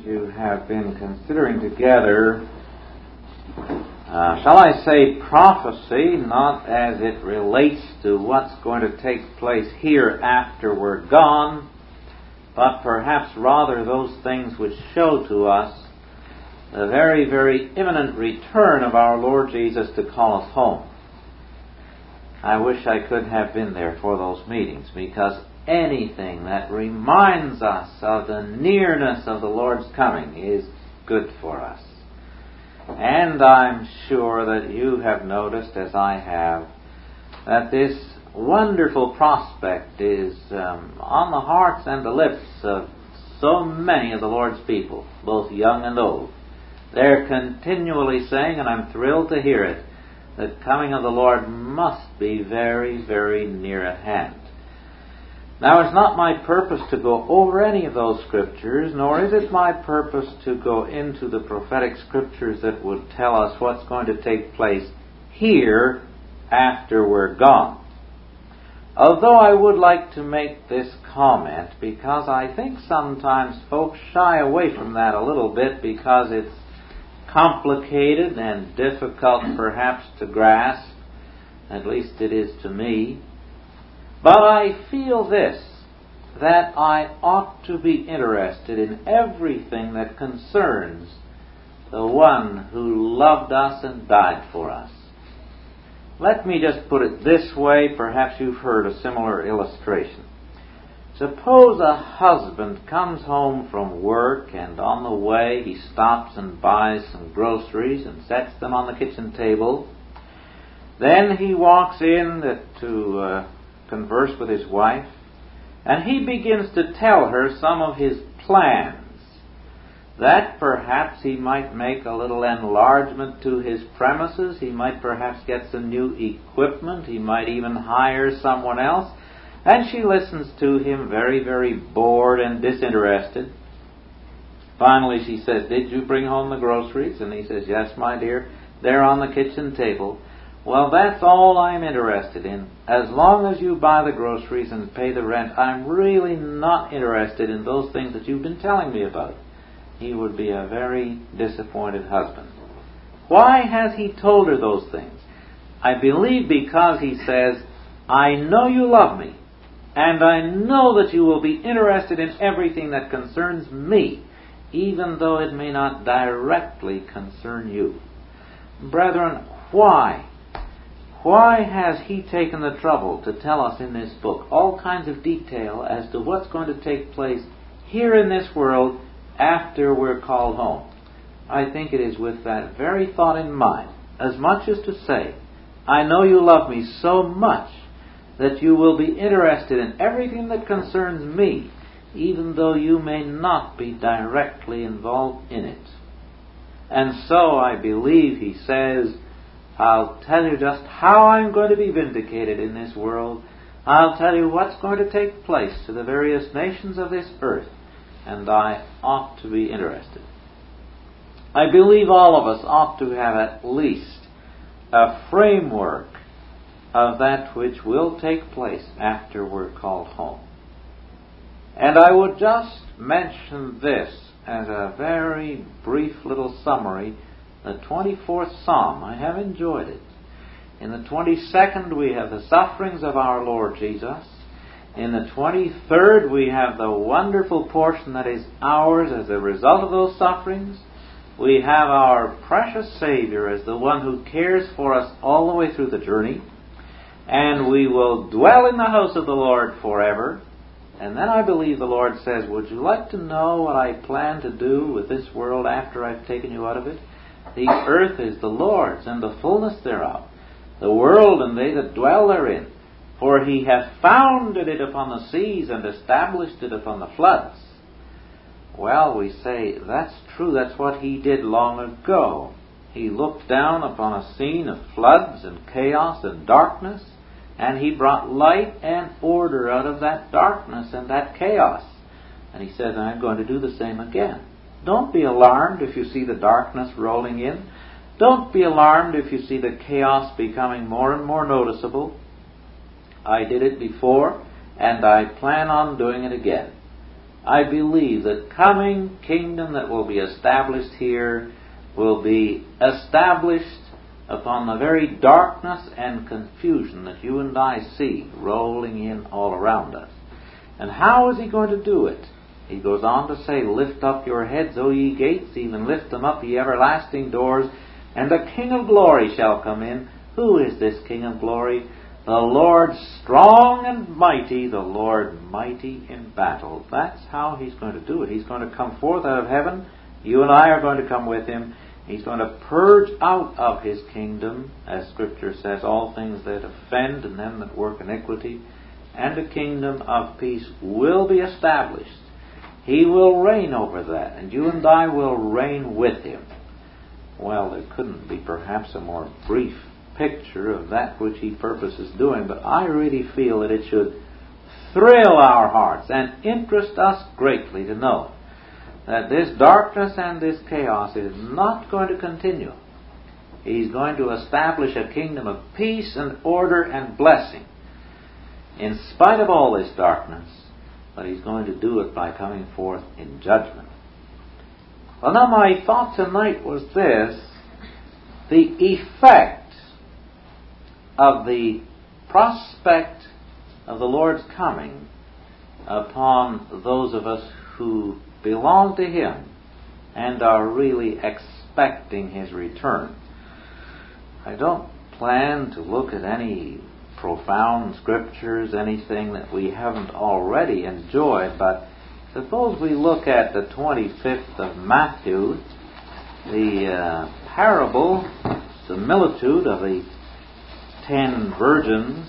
you have been considering together, shall I say, prophecy, not as it relates to what's going to take place here after we're gone, but perhaps rather those things which show to us the very, very imminent return of our Lord Jesus to call us home. I wish I could have been there for those meetings, because anything that reminds us of the nearness of the Lord's coming is good for us. And I'm sure that you have noticed, as I have, that this wonderful prospect is on the hearts and the lips of so many of the Lord's people, both young and old. They're continually saying, and I'm thrilled to hear it, the coming of the Lord must be very, very near at hand. Now, it's not my purpose to go over any of those scriptures, nor is it my purpose to go into the prophetic scriptures that would tell us what's going to take place here after we're gone. Although I would like to make this comment, because I think sometimes folks shy away from that a little bit because it's complicated and difficult perhaps to grasp. At least it is to me. But I feel this, that I ought to be interested in everything that concerns the one who loved us and died for us. Let me just put it this way. Perhaps you've heard a similar illustration. Suppose a husband comes home from work, and on the way he stops and buys some groceries and sets them on the kitchen table. Then he walks in to converse with his wife, and he begins to tell her some of his plans, that perhaps he might make a little enlargement to his premises, he might perhaps get some new equipment, he might even hire someone else. And she listens to him very, very bored and disinterested. Finally she says, "Did you bring home the groceries?" And he says, "Yes, my dear, they're on the kitchen table." "Well, that's all I'm interested in. As long as you buy the groceries and pay the rent, I'm really not interested in those things that you've been telling me about." He would be a very disappointed husband. Why has he told her those things? I believe because he says, "I know you love me, and I know that you will be interested in everything that concerns me, even though it may not directly concern you." Brethren, why? Why has he taken the trouble to tell us in this book all kinds of detail as to what's going to take place here in this world after we're called home? I think it is with that very thought in mind, as much as to say, I know you love me so much that you will be interested in everything that concerns me, even though you may not be directly involved in it. And so I believe he says, I'll tell you just how I'm going to be vindicated in this world. I'll tell you what's going to take place to the various nations of this earth, and I ought to be interested. I believe all of us ought to have at least a framework of that which will take place after we're called home. And I would just mention this as a very brief little summary. The 24th Psalm, I have enjoyed it. In the 22nd we have the sufferings of our Lord Jesus. In the 23rd we have the wonderful portion that is ours as a result of those sufferings. We have our precious Savior as the one who cares for us all the way through the journey. And we will dwell in the house of the Lord forever. And then I believe the Lord says, would you like to know what I plan to do with this world after I've taken you out of it? The earth is the Lord's, and the fullness thereof, the world and they that dwell therein. For he hath founded it upon the seas, and established it upon the floods. Well, we say, that's true, that's what he did long ago. He looked down upon a scene of floods and chaos and darkness, and he brought light and order out of that darkness and that chaos. And he says, I'm going to do the same again. Don't be alarmed if you see the darkness rolling in. Don't be alarmed if you see the chaos becoming more and more noticeable. I did it before, and I plan on doing it again. I believe the coming kingdom that will be established here will be established upon the very darkness and confusion that you and I see rolling in all around us. And how is he going to do it? He goes on to say, "Lift up your heads, O ye gates, even lift them up, ye everlasting doors, and the King of glory shall come in." Who is this King of glory? The Lord strong and mighty, the Lord mighty in battle. That's how he's going to do it. He's going to come forth out of heaven. You and I are going to come with him. He's going to purge out of his kingdom, as Scripture says, all things that offend and them that work iniquity, and a kingdom of peace will be established. He will reign over that, and you and I will reign with him. Well, there couldn't be perhaps a more brief picture of that which he purposes doing, but I really feel that it should thrill our hearts and interest us greatly to know that this darkness and this chaos is not going to continue. He's going to establish a kingdom of peace and order and blessing in spite of all this darkness, but he's going to do it by coming forth in judgment. Well, now my thought tonight was this: the effect of the prospect of the Lord's coming upon those of us who belong to him and are really expecting his return. I don't plan to look at any profound scriptures, anything that we haven't already enjoyed, but suppose we look at the 25th of Matthew, the parable, similitude of the 10 virgins,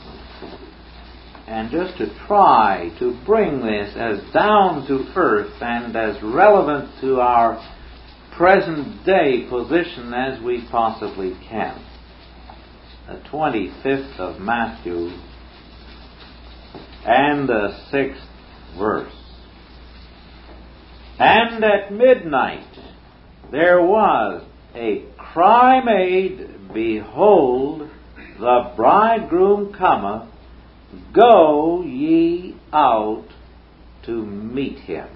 and just to try to bring this as down to earth and as relevant to our present day position as we possibly can. The 25th of Matthew and the 6th verse. "And at midnight there was a cry made, Behold, the bridegroom cometh, go ye out to meet him."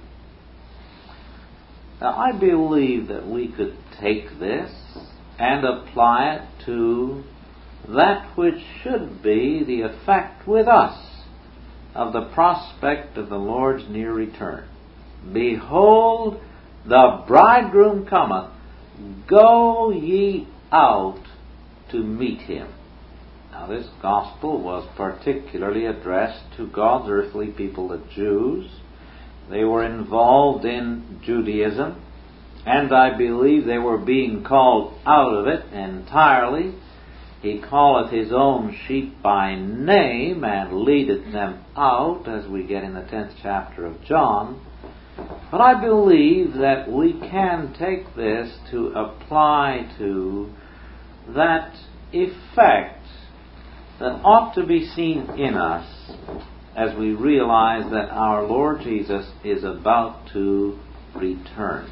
Now, I believe that we could take this and apply it to that which should be the effect with us of the prospect of the Lord's near return. "Behold, the bridegroom cometh, go ye out to meet him." Now, this gospel was particularly addressed to God's earthly people, the Jews. They were involved in Judaism, and I believe they were being called out of it entirely. "He calleth his own sheep by name, and leadeth them out," as we get in the 10th chapter of John. But I believe that we can take this to apply to that effect that ought to be seen in us as we realize that our Lord Jesus is about to return.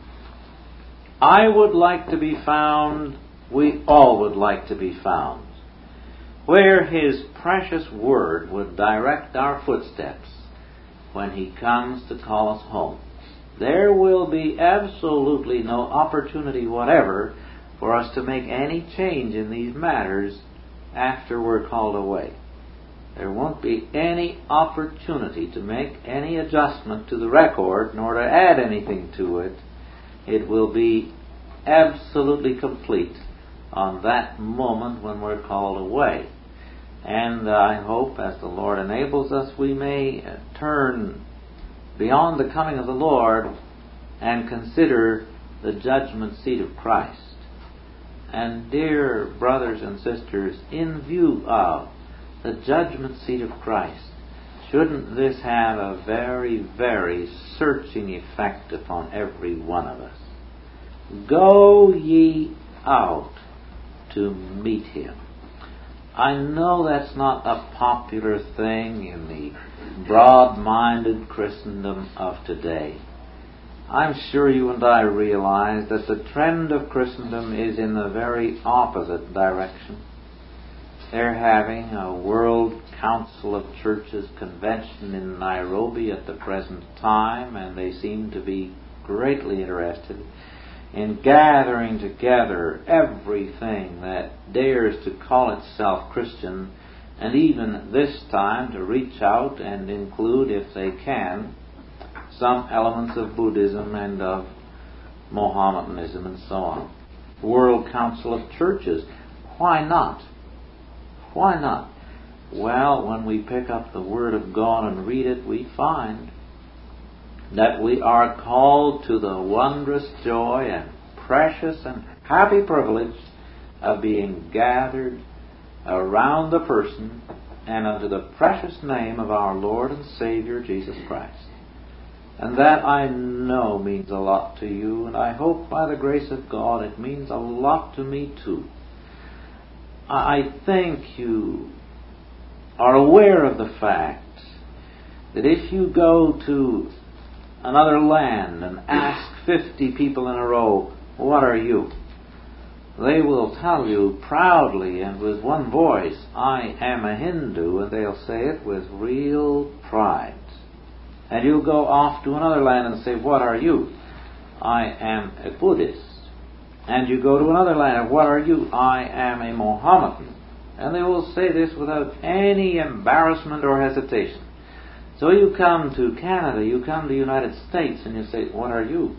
I would like to be found, we all would like to be found, where his precious word would direct our footsteps when he comes to call us home. There will be absolutely no opportunity whatever for us to make any change in these matters after we're called away. There won't be any opportunity to make any adjustment to the record, nor to add anything to it. It will be absolutely complete on that moment when we're called away. And I hope, as the Lord enables us, we may turn beyond the coming of the Lord and consider the judgment seat of Christ. And dear brothers and sisters, in view of the judgment seat of Christ, shouldn't this have a very, very searching effect upon every one of us? Go ye out to meet him. I know that's not a popular thing in the broad-minded Christendom of today. I'm sure you and I realize that the trend of Christendom is in the very opposite direction. They're having a World Council of Churches convention in Nairobi at the present time, and they seem to be greatly interested in gathering together everything that dares to call itself Christian, and even this time to reach out and include, if they can, some elements of Buddhism and of Mohammedanism and so on. World Council of Churches. Why not? Why not? Well, when we pick up the Word of God and read it, we find that we are called to the wondrous joy and precious and happy privilege of being gathered around the person and under the precious name of our Lord and Savior Jesus Christ. And that, I know, means a lot to you, and I hope by the grace of God it means a lot to me too. I think you are aware of the fact that if you go to another land and ask 50 people in a row, what are you? They will tell you proudly and with one voice, I am a Hindu, and they'll say it with real pride. And you'll go off to another land and say, what are you? I am a Buddhist. And you go to another land, what are you? I am a Mohammedan. And they will say this without any embarrassment or hesitation. So you come to Canada, you come to the United States, and you say, what are you?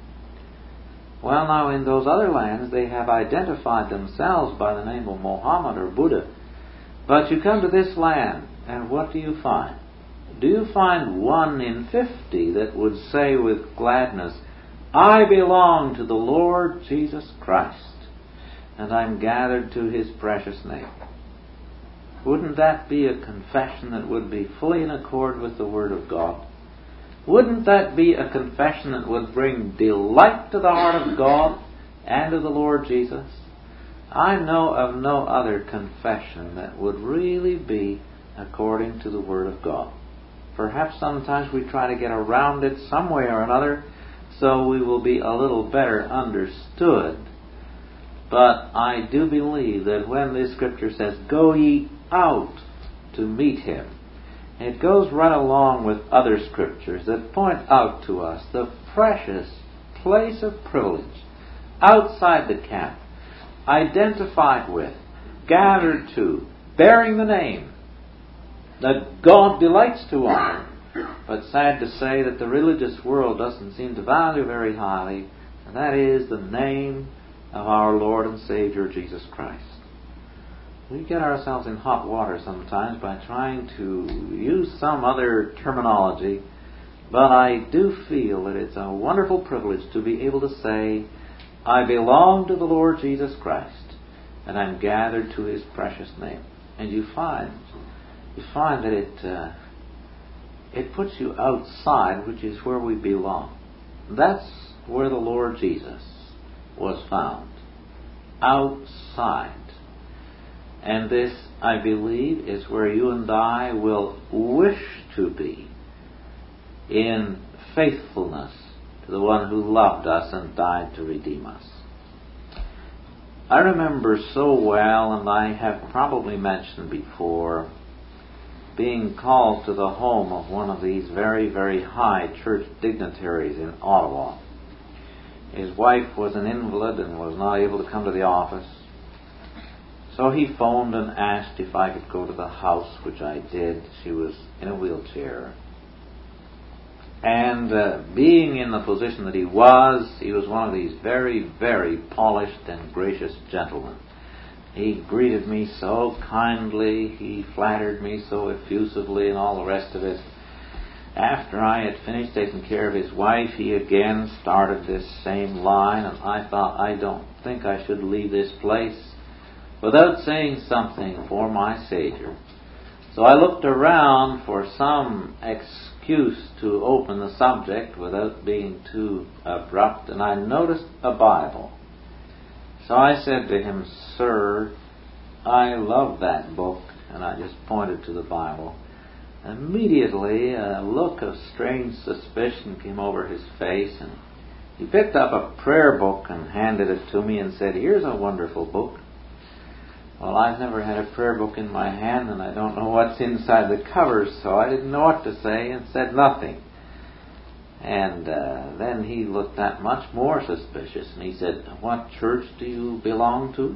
Well, now in those other lands, they have identified themselves by the name of Mohammed or Buddha. But you come to this land, and what do you find? Do you find 1 in 50 that would say with gladness, I belong to the Lord Jesus Christ, and I'm gathered to His precious name? Wouldn't that be a confession that would be fully in accord with the Word of God? Wouldn't that be a confession that would bring delight to the heart of God and to the Lord Jesus? I know of no other confession that would really be according to the Word of God. Perhaps sometimes we try to get around it some way or another so we will be a little better understood. But I do believe that when this Scripture says, go ye out to meet Him, it goes right along with other Scriptures that point out to us the precious place of privilege outside the camp, identified with, gathered to, bearing the name that God delights to honor, but sad to say that the religious world doesn't seem to value very highly, and that is the name of our Lord and Savior Jesus Christ. We get ourselves in hot water sometimes by trying to use some other terminology, but I do feel that it's a wonderful privilege to be able to say, I belong to the Lord Jesus Christ, and I'm gathered to His precious name. And you find that it puts you outside, which is where we belong. That's where the Lord Jesus was found, outside. And this, I believe, is where you and I will wish to be, in faithfulness to the one who loved us and died to redeem us. I remember so well, and I have probably mentioned before, being called to the home of one of these very, very high church dignitaries in Ottawa. His wife was an invalid and was not able to come to the office. So he phoned and asked if I could go to the house, which I did. She was in a wheelchair. And being in the position that he was one of these very, very polished and gracious gentlemen. He greeted me so kindly, he flattered me so effusively, and all the rest of it. After I had finished taking care of his wife, he again started this same line, and I thought, I don't think I should leave this place without saying something for my Savior. So I looked around for some excuse to open the subject without being too abrupt, and I noticed a Bible. So I said to him, Sir, I love that book, and I just pointed to the Bible. Immediately a look of strange suspicion came over his face, and he picked up a prayer book and handed it to me and said, Here's a wonderful book. Well, I've never had a prayer book in my hand, and I don't know what's inside the covers, so I didn't know what to say and said nothing. And then he looked that much more suspicious, and he said, "What church do you belong to?"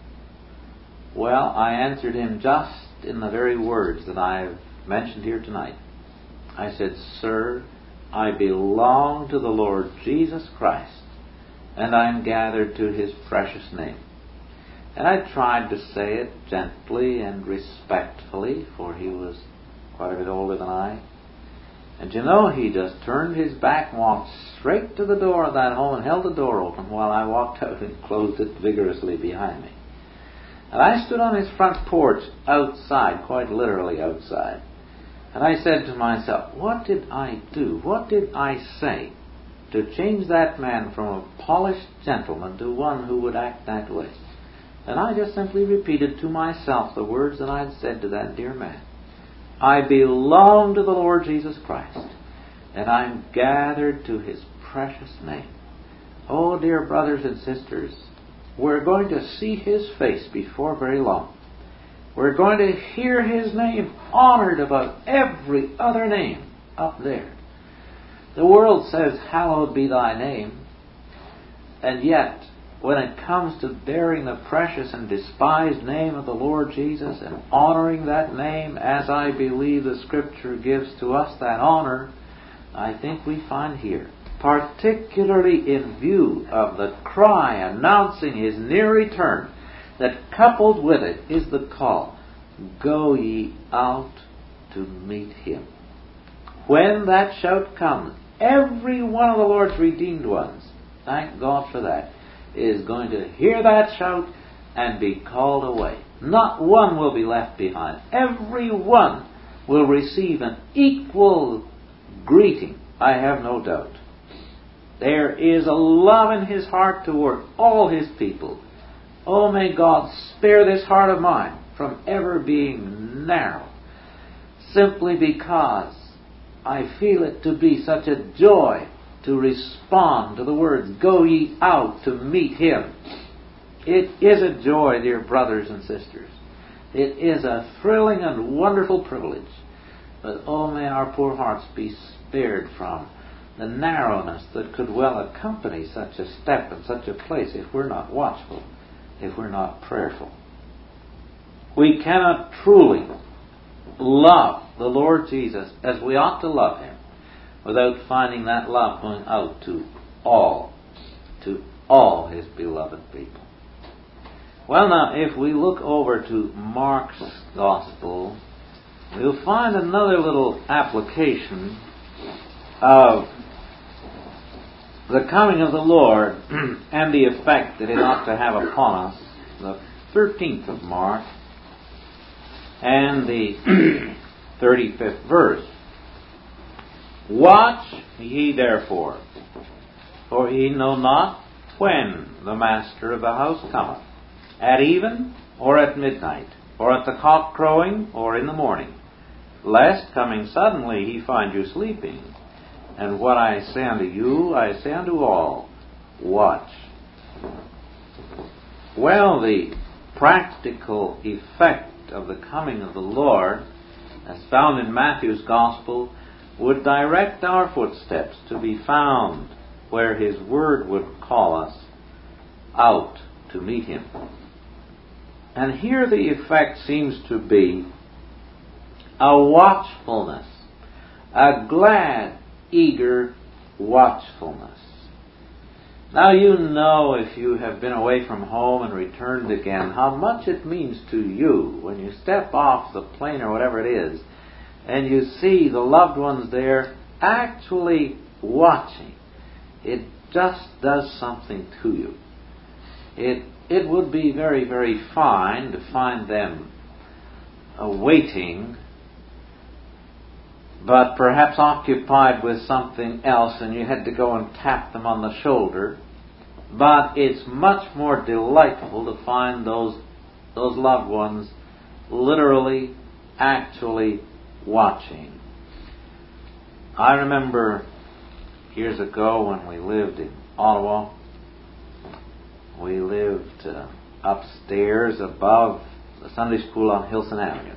Well, I answered him just in the very words that I've mentioned here tonight. I said, "Sir, I belong to the Lord Jesus Christ, and I'm gathered to His precious name." And I tried to say it gently and respectfully, for he was quite a bit older than I. And you know, he just turned his back and walked straight to the door of that home and held the door open while I walked out and closed it vigorously behind me. And I stood on his front porch outside, quite literally outside. And I said to myself, what did I do? What did I say to change that man from a polished gentleman to one who would act that way? And I just simply repeated to myself the words that I'd said to that dear man. I belong to the Lord Jesus Christ, and I'm gathered to His precious name. Oh, dear brothers and sisters, we're going to see His face before very long. We're going to hear His name honored above every other name up there. The world says, "Hallowed be Thy name," and yet, when it comes to bearing the precious and despised name of the Lord Jesus and honoring that name as I believe the Scripture gives to us that honor, I think we find here, particularly in view of the cry announcing His near return, that coupled with it is the call, "Go ye out to meet Him." When that shout comes, every one of the Lord's redeemed ones, thank God for that, is going to hear that shout and be called away. Not one will be left behind. Every one will receive an equal greeting, I have no doubt. There is a love in His heart toward all His people. Oh, may God spare this heart of mine from ever being narrow, simply because I feel it to be such a joy to respond to the words, "Go ye out to meet Him." It is a joy, dear brothers and sisters. It is a thrilling and wonderful privilege. But oh, may our poor hearts be spared from the narrowness that could well accompany such a step and such a place if we're not watchful, if we're not prayerful. We cannot truly love the Lord Jesus as we ought to love Him without finding that love going out to all His beloved people. Well, now, if we look over to Mark's Gospel, we'll find another little application of the coming of the Lord and the effect that it ought to have upon us. The 13th of Mark and the 35th verse. "Watch ye therefore, for ye know not when the master of the house cometh, at even, or at midnight, or at the cock crowing, or in the morning, lest coming suddenly He find you sleeping. And what I say unto you, I say unto all, watch." Well, the practical effect of the coming of the Lord, as found in Matthew's Gospel, would direct our footsteps to be found where His Word would call us out to meet Him. And here the effect seems to be a watchfulness, a glad, eager watchfulness. Now, you know, if you have been away from home and returned again, how much it means to you when you step off the plane or whatever it is, and you see the loved ones there actually watching. It just does something to you. It would be very, very fine to find them waiting, but perhaps occupied with something else, and you had to go and tap them on the shoulder. But it's much more delightful to find those loved ones literally, actually watching. I remember years ago when we lived in Ottawa, we lived upstairs above the Sunday school on Hilson Avenue.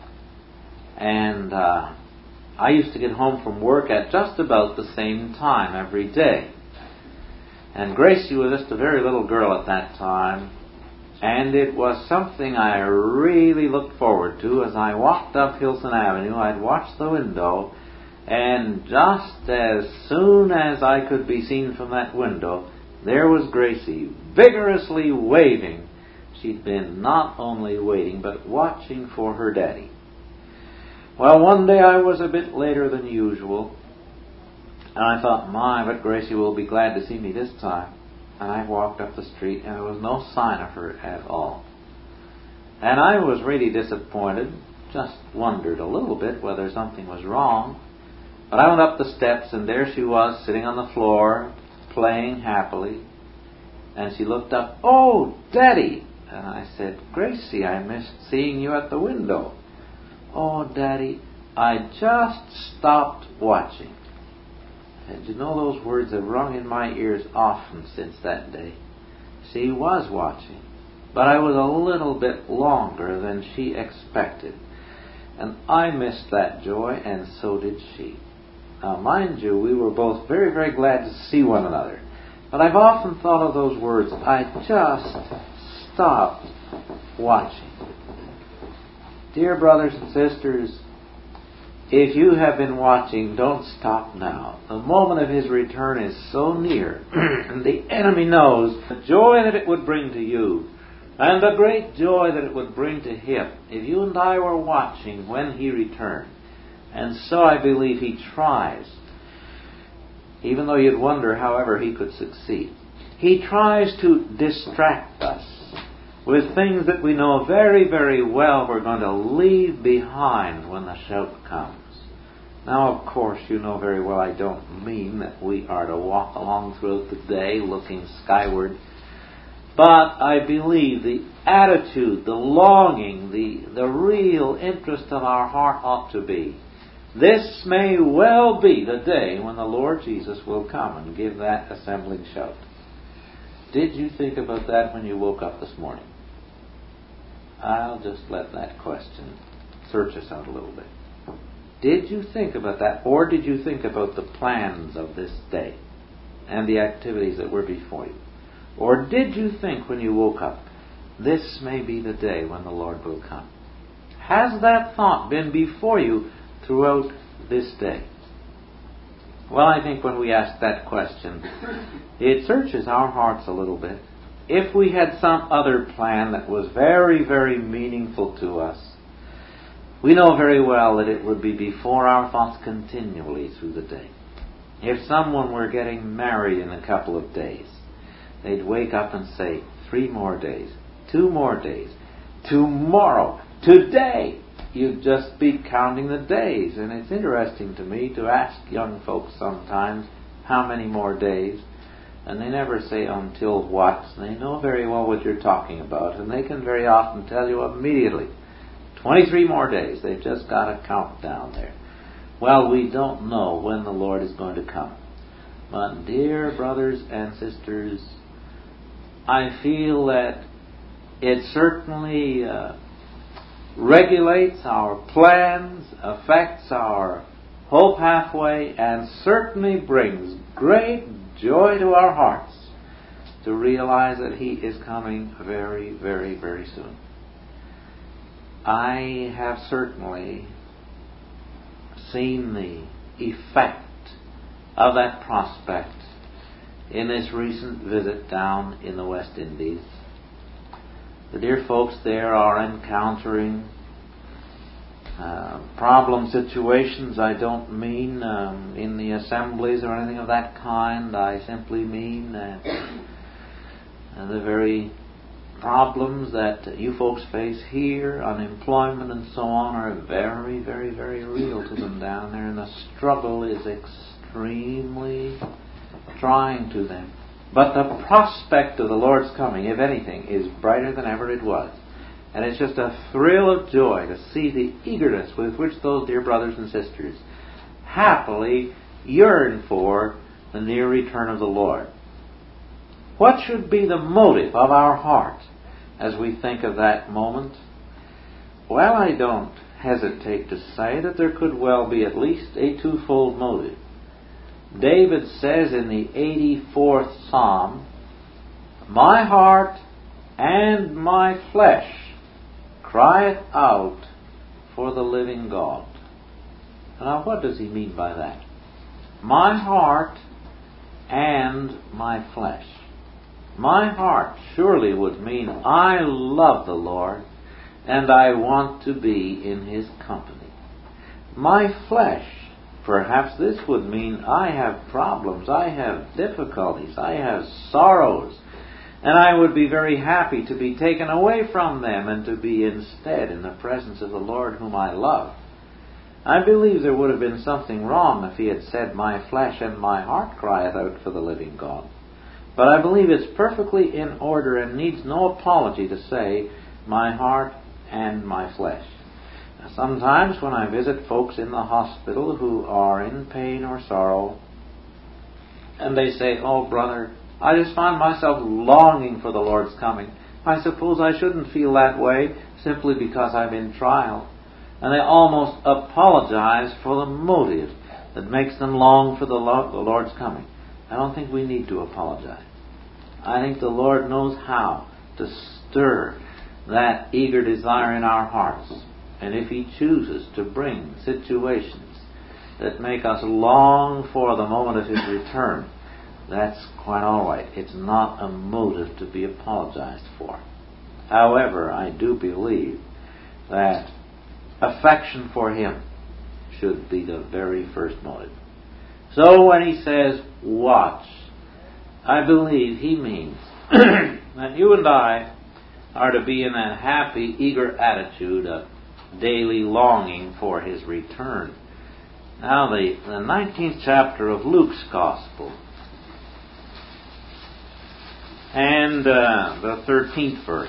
And I used to get home from work at just about the same time every day. And Gracie was just a very little girl at that time, and it was something I really looked forward to. As I walked up Hilson Avenue, I'd watch the window, and just as soon as I could be seen from that window, there was Gracie, vigorously waving. She'd been not only waiting, but watching for her daddy. Well, one day I was a bit later than usual, and I thought, my, but Gracie will be glad to see me this time. And I walked up the street, and there was no sign of her at all. And I was really disappointed, just wondered a little bit whether something was wrong. But I went up the steps, and there she was, sitting on the floor, playing happily. And she looked up, "Oh, Daddy!" And I said, "Gracie, I missed seeing you at the window." "Oh, Daddy, I just stopped watching." And you know, those words have rung in my ears often since that day. She was watching, but I was a little bit longer than she expected. And I missed that joy, and so did she. Now, mind you, we were both very, very glad to see one another. But I've often thought of those words, I just stopped watching. Dear brothers and sisters, if you have been watching, don't stop now. The moment of His return is so near, and the enemy knows the joy that it would bring to you, and the great joy that it would bring to Him if you and I were watching when He returned. And so I believe He tries, even though you'd wonder however He could succeed. He tries to distract us with things that we know very, very well we're going to leave behind when the shout comes. Now, of course, you know very well I don't mean that we are to walk along throughout the day looking skyward. But I believe the attitude, the longing, the real interest of our heart ought to be, this may well be the day when the Lord Jesus will come and give that assembling shout. Did you think about that when you woke up this morning? I'll just let that question search us out a little bit. Did you think about that, or did you think about the plans of this day and the activities that were before you? Or did you think when you woke up, this may be the day when the Lord will come? Has that thought been before you throughout this day? Well, I think when we ask that question, it searches our hearts a little bit. If we had some other plan that was very, very meaningful to us, we know very well that it would be before our thoughts continually through the day. If someone were getting married in a couple of days, they'd wake up and say, 3 more days, 2 more days, tomorrow, today. You'd just be counting the days. And it's interesting to me to ask young folks sometimes how many more days. And they never say until what. They know very well what you're talking about. And they can very often tell you immediately. 23 more days. They've just got a countdown there. Well, we don't know when the Lord is going to come. But dear brothers and sisters, I feel that it certainly regulates our plans, affects our whole pathway, and certainly brings great joy to our hearts to realize that He is coming very, very, very soon. I have certainly seen the effect of that prospect in this recent visit down in the West Indies. The dear folks there are encountering problem situations. I don't mean in the assemblies or anything of that kind. I simply mean the very problems that you folks face here, unemployment and so on, are very, very, very real to them down there, and the struggle is extremely trying to them. But the prospect of the Lord's coming, if anything, is brighter than ever it was. And it's just a thrill of joy to see the eagerness with which those dear brothers and sisters happily yearn for the near return of the Lord. What should be the motive of our heart as we think of that moment? Well, I don't hesitate to say that there could well be at least a twofold motive. David says in the 84th Psalm, "My heart and my flesh crieth out for the living God." Now, what does he mean by that? My heart and my flesh. My heart surely would mean I love the Lord and I want to be in His company. My flesh, perhaps this would mean I have problems, I have difficulties, I have sorrows, and I would be very happy to be taken away from them and to be instead in the presence of the Lord whom I love. I believe there would have been something wrong if he had said, "My flesh and my heart crieth out for the living God." But I believe it's perfectly in order and needs no apology to say, "My heart and my flesh." Now, sometimes when I visit folks in the hospital who are in pain or sorrow, and they say, "Oh, brother, I just find myself longing for the Lord's coming. I suppose I shouldn't feel that way simply because I'm in trial." And they almost apologize for the motive that makes them long for the Lord's coming. I don't think we need to apologize. I think the Lord knows how to stir that eager desire in our hearts. And if He chooses to bring situations that make us long for the moment of His return, that's quite all right. It's not a motive to be apologized for. However, I do believe that affection for Him should be the very first motive. So when he says, "watch," I believe he means that you and I are to be in that happy, eager attitude of daily longing for His return. Now the 19th chapter of Luke's Gospel and the 13th verse.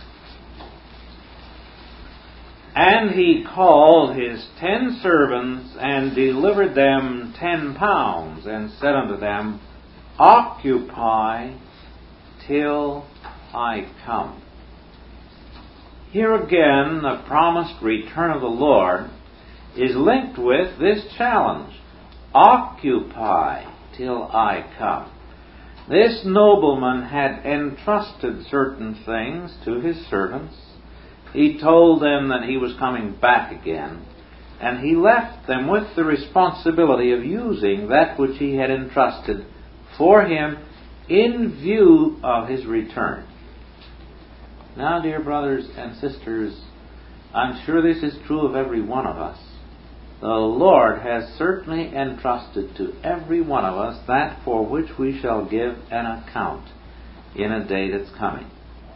"And he called his 10 servants, and delivered them 10 pounds, and said unto them, Occupy till I come." Here again, the promised return of the Lord is linked with this challenge. Occupy till I come. This nobleman had entrusted certain things to his servants. He told them that he was coming back again, and he left them with the responsibility of using that which he had entrusted for him in view of his return. Now, dear brothers and sisters, I'm sure this is true of every one of us. The Lord has certainly entrusted to every one of us that for which we shall give an account in a day that's coming.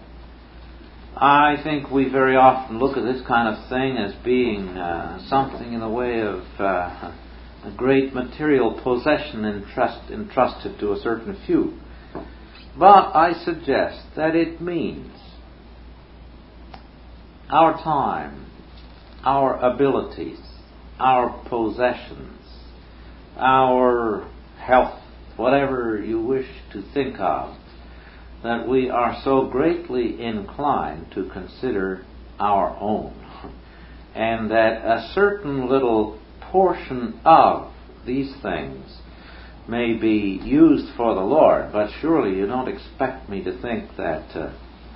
I think we very often look at this kind of thing as being something in the way of a great material possession entrusted to a certain few. But I suggest that it means our time, our abilities, our possessions, our health, whatever you wish to think of, that we are so greatly inclined to consider our own, and that a certain little portion of these things may be used for the Lord. But surely you don't expect me to think that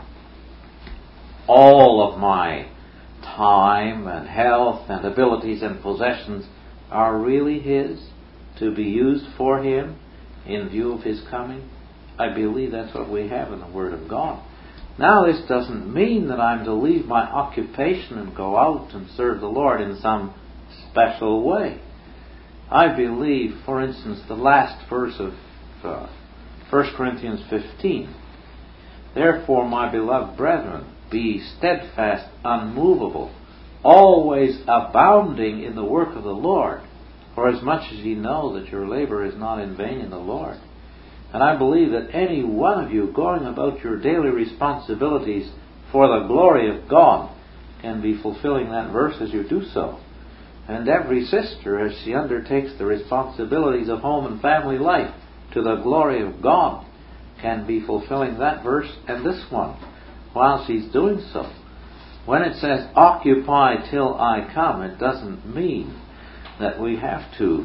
all of my time and health and abilities and possessions are really His, to be used for Him in view of His coming. I believe that's what we have in the Word of God. Now, this doesn't mean that I'm to leave my occupation and go out and serve the Lord in some special way. I believe, for instance, the last verse of 1 Corinthians 15. "Therefore, my beloved brethren, be steadfast, unmovable, always abounding in the work of the Lord, for as much as ye know that your labor is not in vain in the Lord." And I believe that any one of you going about your daily responsibilities for the glory of God can be fulfilling that verse as you do so. And every sister, as she undertakes the responsibilities of home and family life to the glory of God, can be fulfilling that verse and this one while she's doing so. when it says occupy till I come, it doesn't mean that we have to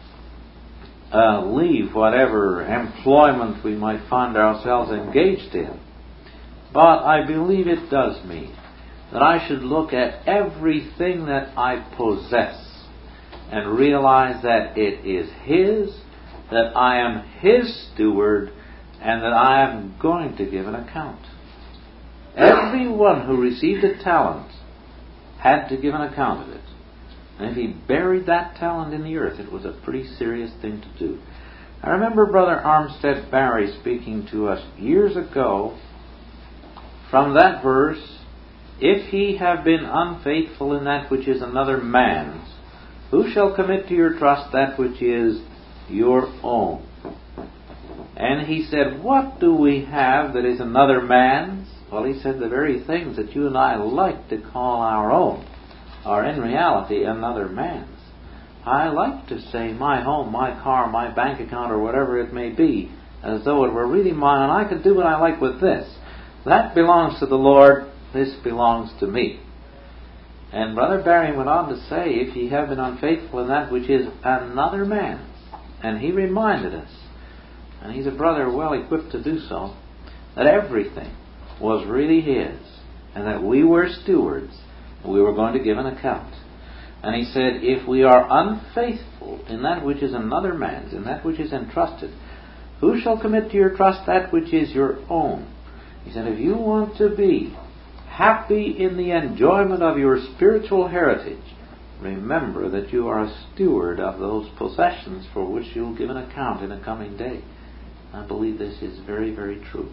leave whatever employment we might find ourselves engaged in. But I believe it does mean that I should look at everything that I possess and realize that it is His, that I am His steward, and that I am going to give an account. Everyone who received a talent had to give an account of it. And if he buried that talent in the earth, it was a pretty serious thing to do. I remember Brother Armstead Barry speaking to us years ago from that verse, if ye have been unfaithful in that which is another man's, who shall commit to your trust that which is your own? And he said, what do we have that is another man's? Well, he said the very things that you and I like to call our own are in reality another man's. I like to say my home, my car, my bank account, or whatever it may be, as though it were really mine, and I could do what I like with this. That belongs to the Lord, this belongs to me. And Brother Barry went on to say, if ye have been unfaithful in that which is another man's, and he reminded us, and he's a brother well equipped to do so, that everything was really his, and that we were stewards, and we were going to give an account. And he said, if we are unfaithful in that which is another man's, in that which is entrusted, who shall commit to your trust that which is your own? He said, if you want to be happy in the enjoyment of your spiritual heritage, remember that you are a steward of those possessions for which you'll give an account in a coming day. I believe this is very, very true.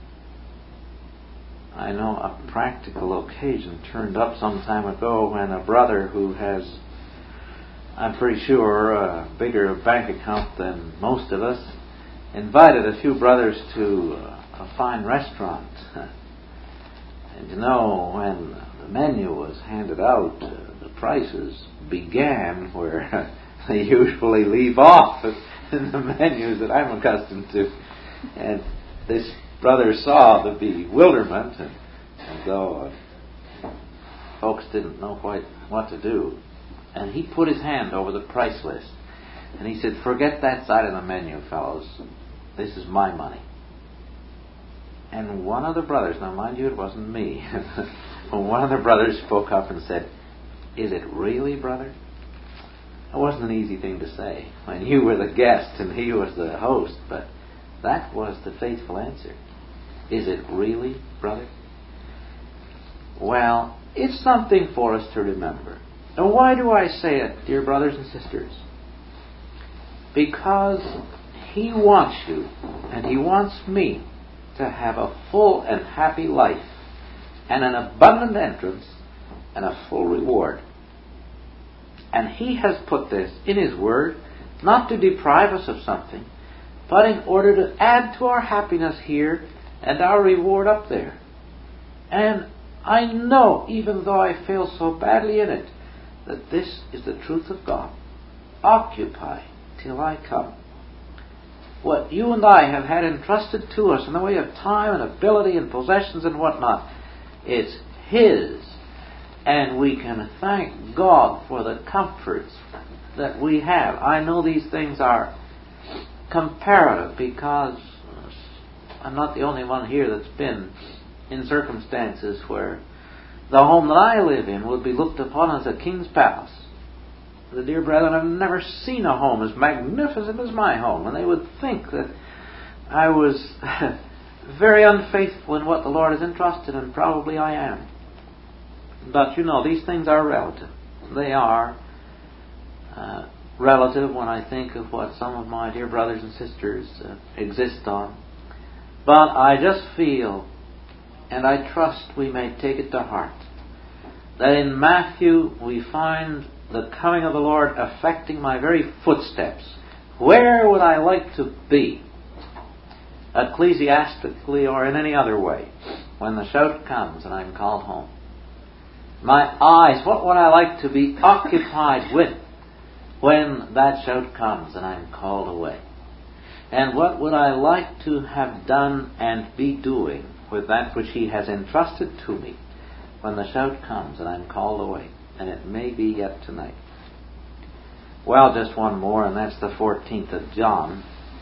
I know a practical occasion turned up some time ago when a brother who has, I'm pretty sure, a bigger bank account than most of us, invited a few brothers to a fine restaurant. And you know, when the menu was handed out, the prices began where they usually leave off in the menus that I'm accustomed to. And this brother saw the bewilderment, and though folks didn't know quite what to do, and he put his hand over the price list, and he said, forget that side of the menu, fellows. This is my money. And one of the brothers, now mind you, it wasn't me, but one of the brothers spoke up and said, is it really, brother? That wasn't an easy thing to say when you were the guest and he was the host, but that was the faithful answer. Is it really, brother? Well, it's something for us to remember. And why do I say it, dear brothers and sisters? Because He wants you, and He wants me, to have a full and happy life, and an abundant entrance, and a full reward. And He has put this in His Word, not to deprive us of something, but in order to add to our happiness here and our reward up there. And I know, even though I fail so badly in it, that this is the truth of God. Occupy till I come. What you and I have had entrusted to us in the way of time and ability and possessions and whatnot, it's His. And we can thank God for the comforts that we have. I know these things are comparative because I'm not the only one here that's been in circumstances where the home that I live in would be looked upon as a king's palace. The dear brethren, I've never seen a home as magnificent as my home, and they would think that I was very unfaithful in what the Lord has entrusted, and probably I am. But you know, these things are relative. They are relative when I think of what some of my dear brothers and sisters exist on. But I just feel, and I trust we may take it to heart, that in Matthew we find the coming of the Lord affecting my very footsteps. Where would I like to be, ecclesiastically or in any other way, when the shout comes and I'm called home? My eyes, what would I like to be occupied with when that shout comes and I'm called away? And what would I like to have done and be doing with that which He has entrusted to me, when the shout comes and I'm called away. And it may be yet tonight. Well, just one more, and that's the 14th of John.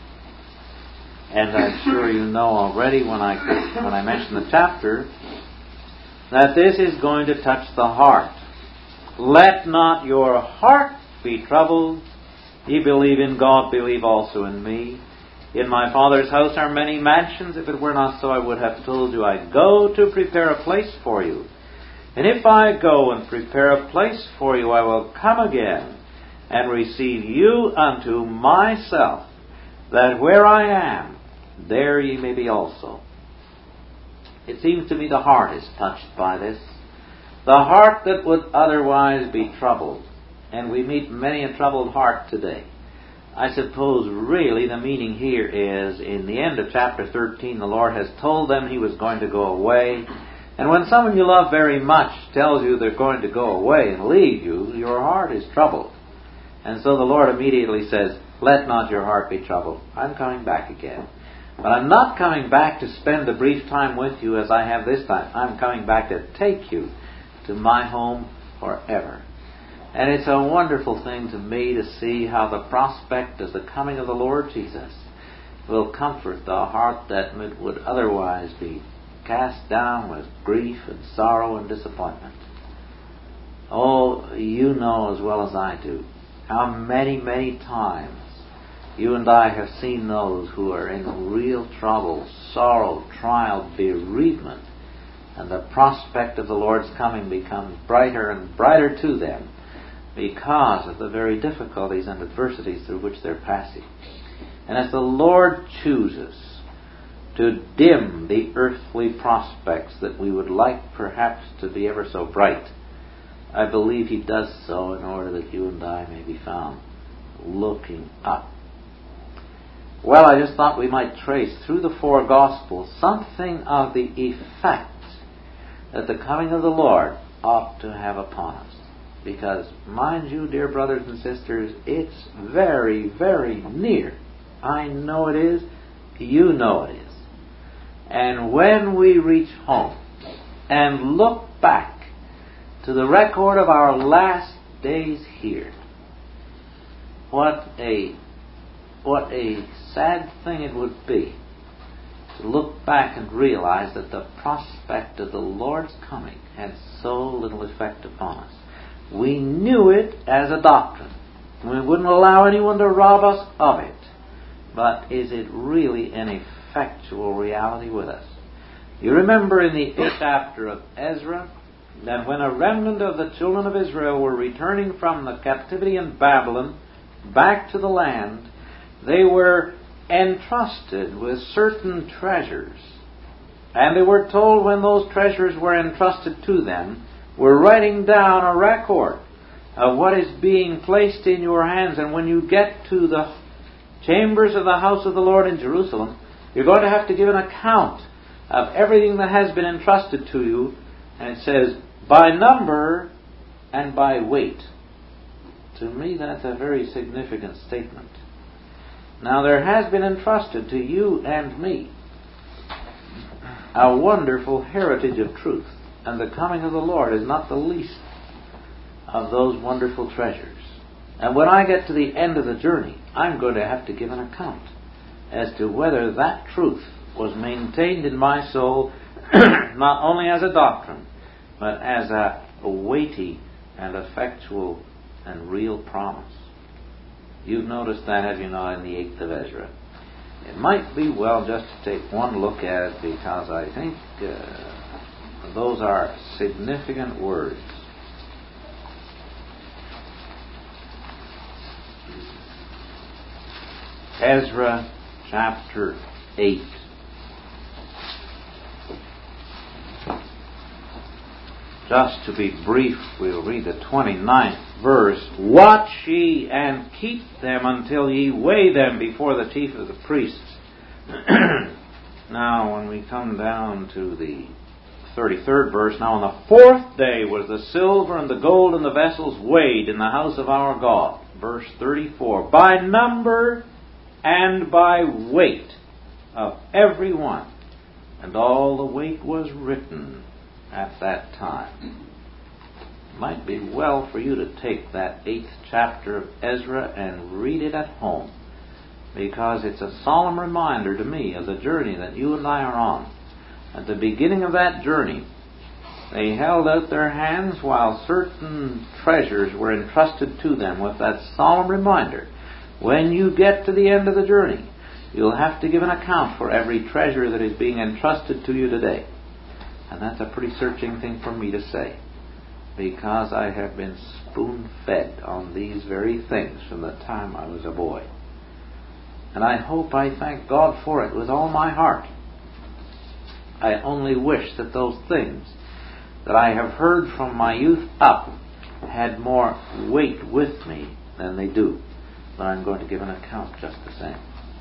And I'm sure you know already when I mention the chapter that this is going to touch the heart. Let not your heart be troubled. Ye believe in God, believe also in me. In my Father's house are many mansions. If it were not so, I would have told you. I go to prepare a place for you. And if I go and prepare a place for you, I will come again and receive you unto myself, that where I am, there ye may be also. It seems to me the heart is touched by this. The heart that would otherwise be troubled. And we meet many a troubled heart today. I suppose really the meaning here is, in the end of chapter 13, the Lord has told them He was going to go away. And when someone you love very much tells you they're going to go away and leave you, your heart is troubled. And so the Lord immediately says, let not your heart be troubled. I'm coming back again. But I'm not coming back to spend a brief time with you as I have this time. I'm coming back to take you to my home forever. And it's a wonderful thing to me to see how the prospect of the coming of the Lord Jesus will comfort the heart that would otherwise be cast down with grief and sorrow and disappointment. Oh, you know as well as I do how many, many times you and I have seen those who are in real trouble, sorrow, trial, bereavement, and the prospect of the Lord's coming becomes brighter and brighter to them because of the very difficulties and adversities through which they're passing. And as the Lord chooses to dim the earthly prospects that we would like perhaps to be ever so bright, I believe He does so in order that you and I may be found looking up. Well, I just thought we might trace through the four Gospels something of the effect that the coming of the Lord ought to have upon us. Because, mind you, dear brothers and sisters, it's very, very near. I know it is. You know it is. And when we reach home and look back to the record of our last days here, what a sad thing it would be to look back and realize that the prospect of the Lord's coming had so little effect upon us. We knew it as a doctrine. We wouldn't allow anyone to rob us of it. But is it really an effectual reality with us? You remember in the 8th chapter of Ezra that when a remnant of the children of Israel were returning from the captivity in Babylon back to the land, they were entrusted with certain treasures. And they were told when those treasures were entrusted to them, we're writing down a record of what is being placed in your hands. And when you get to the chambers of the house of the Lord in Jerusalem, you're going to have to give an account of everything that has been entrusted to you. And it says, by number and by weight. To me, that's a very significant statement. Now, there has been entrusted to you and me a wonderful heritage of truth. And the coming of the Lord is not the least of those wonderful treasures. And when I get to the end of the journey, I'm going to have to give an account as to whether that truth was maintained in my soul, not only as a doctrine, but as a weighty and effectual and real promise. You've noticed that, have you not, in the 8th of Ezra? It might be well just to take one look at it, because I think those are significant words. Ezra chapter 8. Just to be brief, we'll read the 29th verse. Watch ye and keep them until ye weigh them before the chief of the priests. Now, when we come down to the 33rd verse, now on the 4th day was the silver and the gold and the vessels weighed in the house of our God. Verse 34. By number and by weight of every one. And all the weight was written at that time. It might be well for you to take that 8th chapter of Ezra and read it at home, because it's a solemn reminder to me of the journey that you and I are on. At the beginning of that journey, they held out their hands while certain treasures were entrusted to them with that solemn reminder. When you get to the end of the journey, you'll have to give an account for every treasure that is being entrusted to you today. And that's a pretty searching thing for me to say, because I have been spoon-fed on these very things from the time I was a boy. And I hope I thank God for it with all my heart. I only wish that those things that I have heard from my youth up had more weight with me than they do. But I'm going to give an account just the same.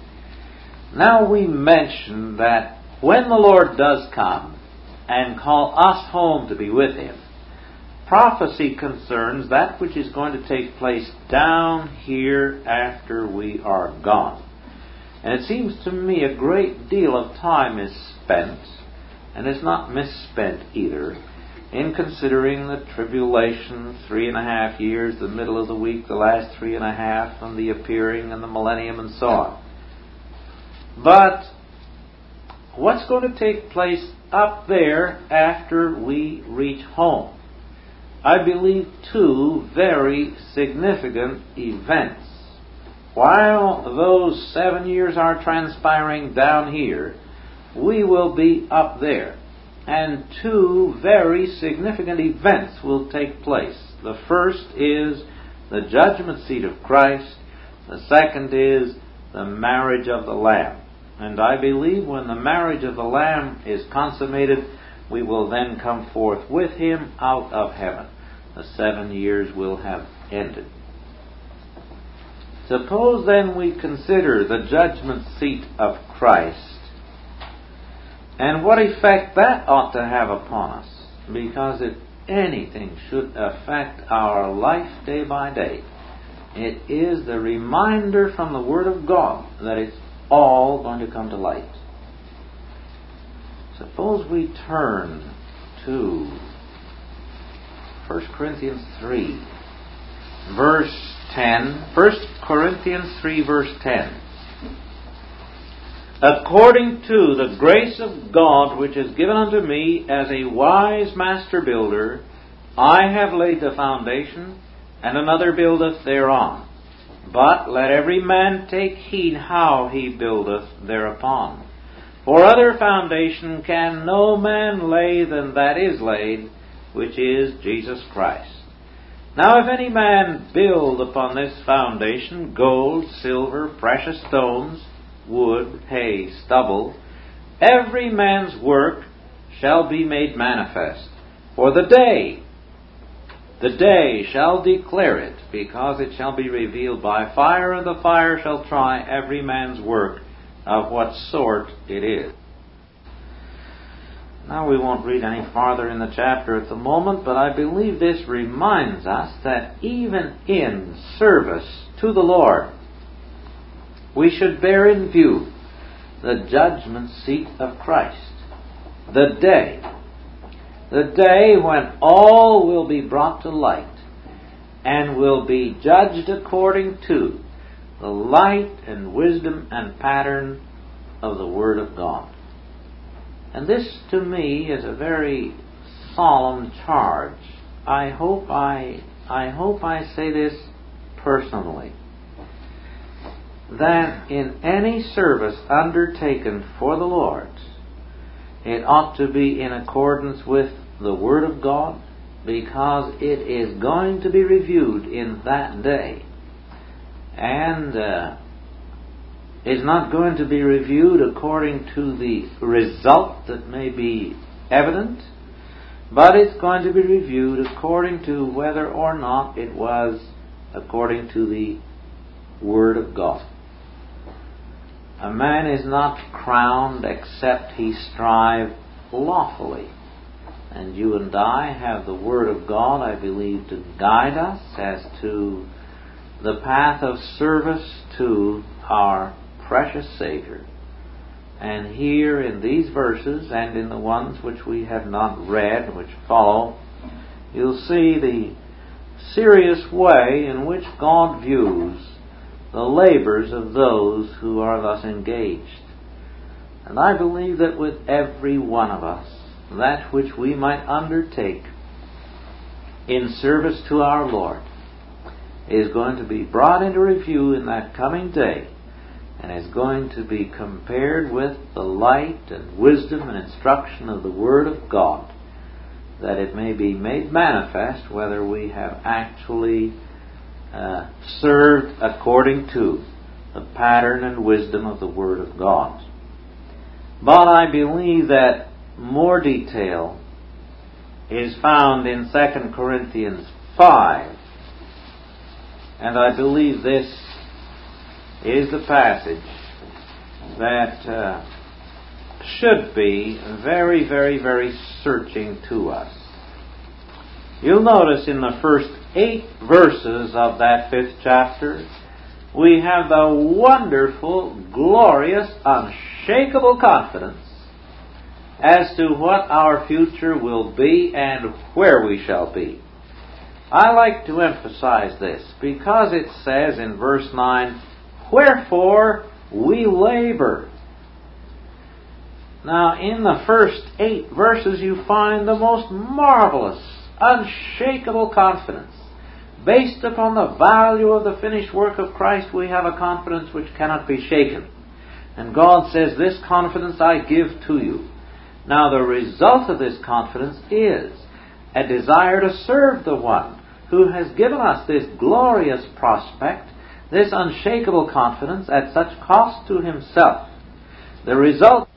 Now we mentioned that when the Lord does come and call us home to be with Him, prophecy concerns that which is going to take place down here after we are gone. And it seems to me a great deal of time is spent, and it's not misspent either, in considering the tribulation, 3.5 years, the middle of the week, the last 3.5, and the appearing and the millennium and so on. But what's going to take place up there after we reach home? I believe 2 very significant events. While those 7 years are transpiring down here, we will be up there. And 2 very significant events will take place. The first is the judgment seat of Christ. The second is the marriage of the Lamb. And I believe when the marriage of the Lamb is consummated, we will then come forth with Him out of heaven. The 7 years will have ended. Suppose then we consider the judgment seat of Christ and what effect that ought to have upon us. Because if anything should affect our life day by day, it is the reminder from the Word of God that it's all going to come to light. Suppose we turn to 1 Corinthians 3, verse 10. 1 Corinthians 3, verse 10. According to the grace of God which is given unto me as a wise master builder, I have laid the foundation, and another buildeth thereon. But let every man take heed how he buildeth thereupon. For other foundation can no man lay than that is laid, which is Jesus Christ. Now if any man build upon this foundation gold, silver, precious stones, wood, hay, stubble, every man's work shall be made manifest. For the day shall declare it, because it shall be revealed by fire, and the fire shall try every man's work of what sort it is. Now we won't read any farther in the chapter at the moment, but I believe this reminds us that even in service to the Lord, we should bear in view the judgment seat of Christ. The day when all will be brought to light and will be judged according to the light and wisdom and pattern of the Word of God. And this to me is a very solemn charge. I hope I say this personally, that in any service undertaken for the Lord, it ought to be in accordance with the Word of God, because it is going to be reviewed in that day. And is not going to be reviewed according to the result that may be evident, but it's going to be reviewed according to whether or not it was according to the Word of God. A man is not crowned except he strive lawfully. And you and I have the Word of God, I believe, to guide us as to the path of service to our precious Savior. And here in these verses and in the ones which we have not read, which follow, you'll see the serious way in which God views the labors of those who are thus engaged. And I believe that with every one of us, that which we might undertake in service to our Lord is going to be brought into review in that coming day, and is going to be compared with the light and wisdom and instruction of the Word of God, that it may be made manifest whether we have actually served according to the pattern and wisdom of the Word of God. But I believe that more detail is found in 2 Corinthians 5, and I believe this is the passage that should be very, very, very searching to us. You'll notice in the first 8 verses of that 5th chapter, we have the wonderful, glorious, unshakable confidence as to what our future will be and where we shall be. I like to emphasize this because it says in verse 9, "Wherefore we labor." Now, in the first 8 verses, you find the most marvelous, unshakable confidence. Based upon the value of the finished work of Christ, we have a confidence which cannot be shaken. And God says, "This confidence I give to you." Now, the result of this confidence is a desire to serve the One who has given us this glorious prospect, this unshakable confidence at such cost to Himself. The result,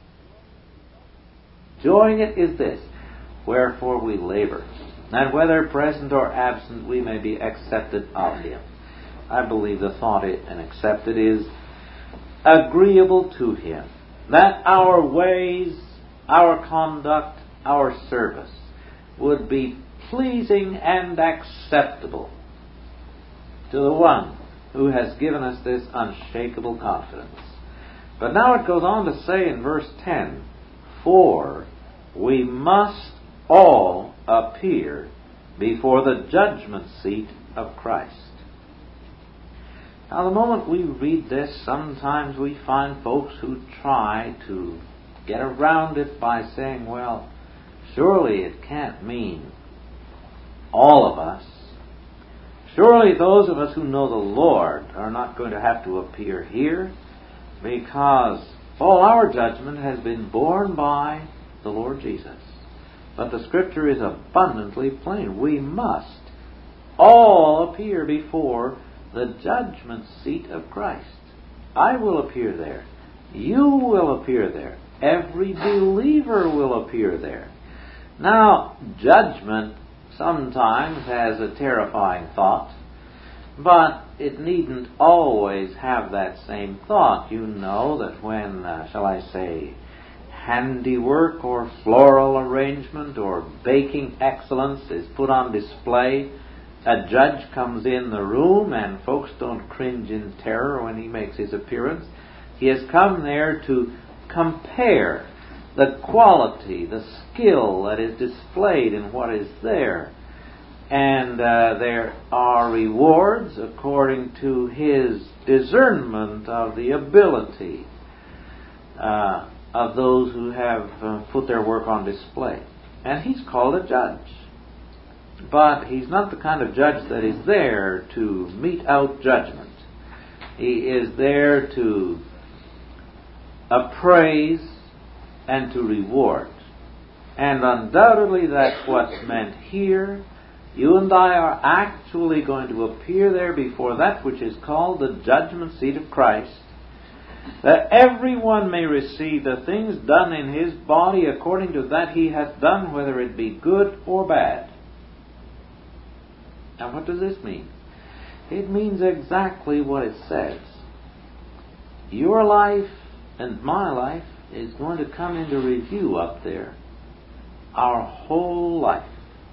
enjoying it, is this: "Wherefore we labor, that whether present or absent we may be accepted of Him." I believe the thought and accepted is agreeable to Him. That our ways, our conduct, our service would be pleasing and acceptable to the One who has given us this unshakable confidence. But now it goes on to say in verse 10, "For we must all appear before the judgment seat of Christ." Now, the moment we read this, sometimes we find folks who try to get around it by saying, "Well, surely it can't mean all of us. Surely those of us who know the Lord are not going to have to appear here, because all our judgment has been borne by the Lord Jesus." But the Scripture is abundantly plain. We must all appear before the judgment seat of Christ. I will appear there. You will appear there. Every believer will appear there. Now, judgment sometimes has a terrifying thought, but it needn't always have that same thought. You know that when, shall I say, handiwork or floral arrangement or baking excellence is put on display, a judge comes in the room and folks don't cringe in terror when he makes his appearance. He has come there to compare the quality, the skill that is displayed in what is there. And there are rewards according to his discernment of the ability of those who have put their work on display. And he's called a judge. But he's not the kind of judge that is there to mete out judgment. He is there to appraise and to reward. And undoubtedly that's what's meant here. You and I are actually going to appear there before that which is called the judgment seat of Christ, that everyone may receive the things done in his body according to that he hath done, whether it be good or bad. Now, what does this mean? It means exactly what it says. Your life and my life is going to come into review up there. Our whole life.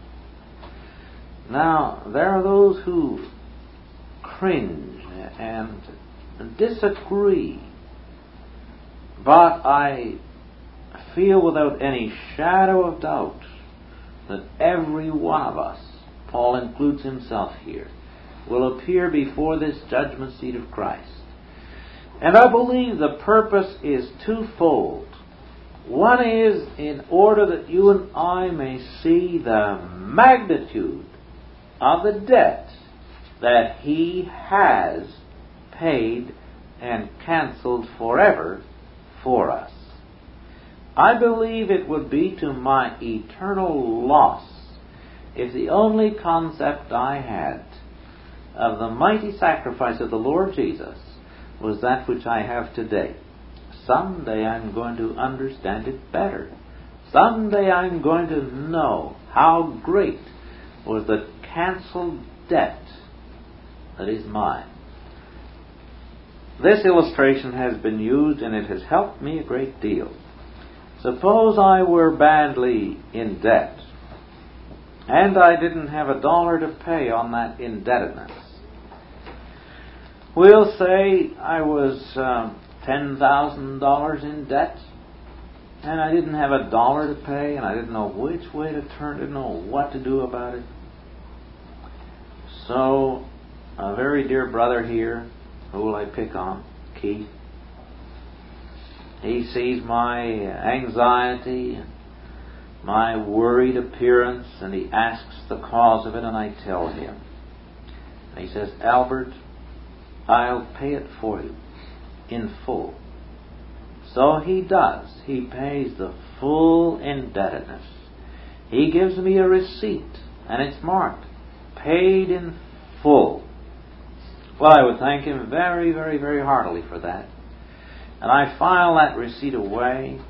Now, there are those who cringe and disagree But I feel without any shadow of doubt that every one of us, Paul includes himself here, will appear before this judgment seat of Christ. And I believe the purpose is twofold. One is in order that you and I may see the magnitude of the debt that He has paid and cancelled forever for us. I believe it would be to my eternal loss if the only concept I had of the mighty sacrifice of the Lord Jesus was that which I have today. Someday I'm going to understand it better. Someday I'm going to know how great was the cancelled debt that is mine. This illustration has been used and it has helped me a great deal. Suppose I were badly in debt and I didn't have $1 to pay on that indebtedness. We'll say I was $10,000 in debt and I didn't have $1 to pay and I didn't know which way to turn, didn't know what to do about it. So a very dear brother here, who will I pick on? Keith. He sees my anxiety and my worried appearance and he asks the cause of it, and I tell him. And he says, Albert, I'll pay it for you in full. So he does. He pays the full indebtedness. He gives me a receipt and it's marked, paid in full. Well, I would thank him very, very, very heartily for that. And I file that receipt away,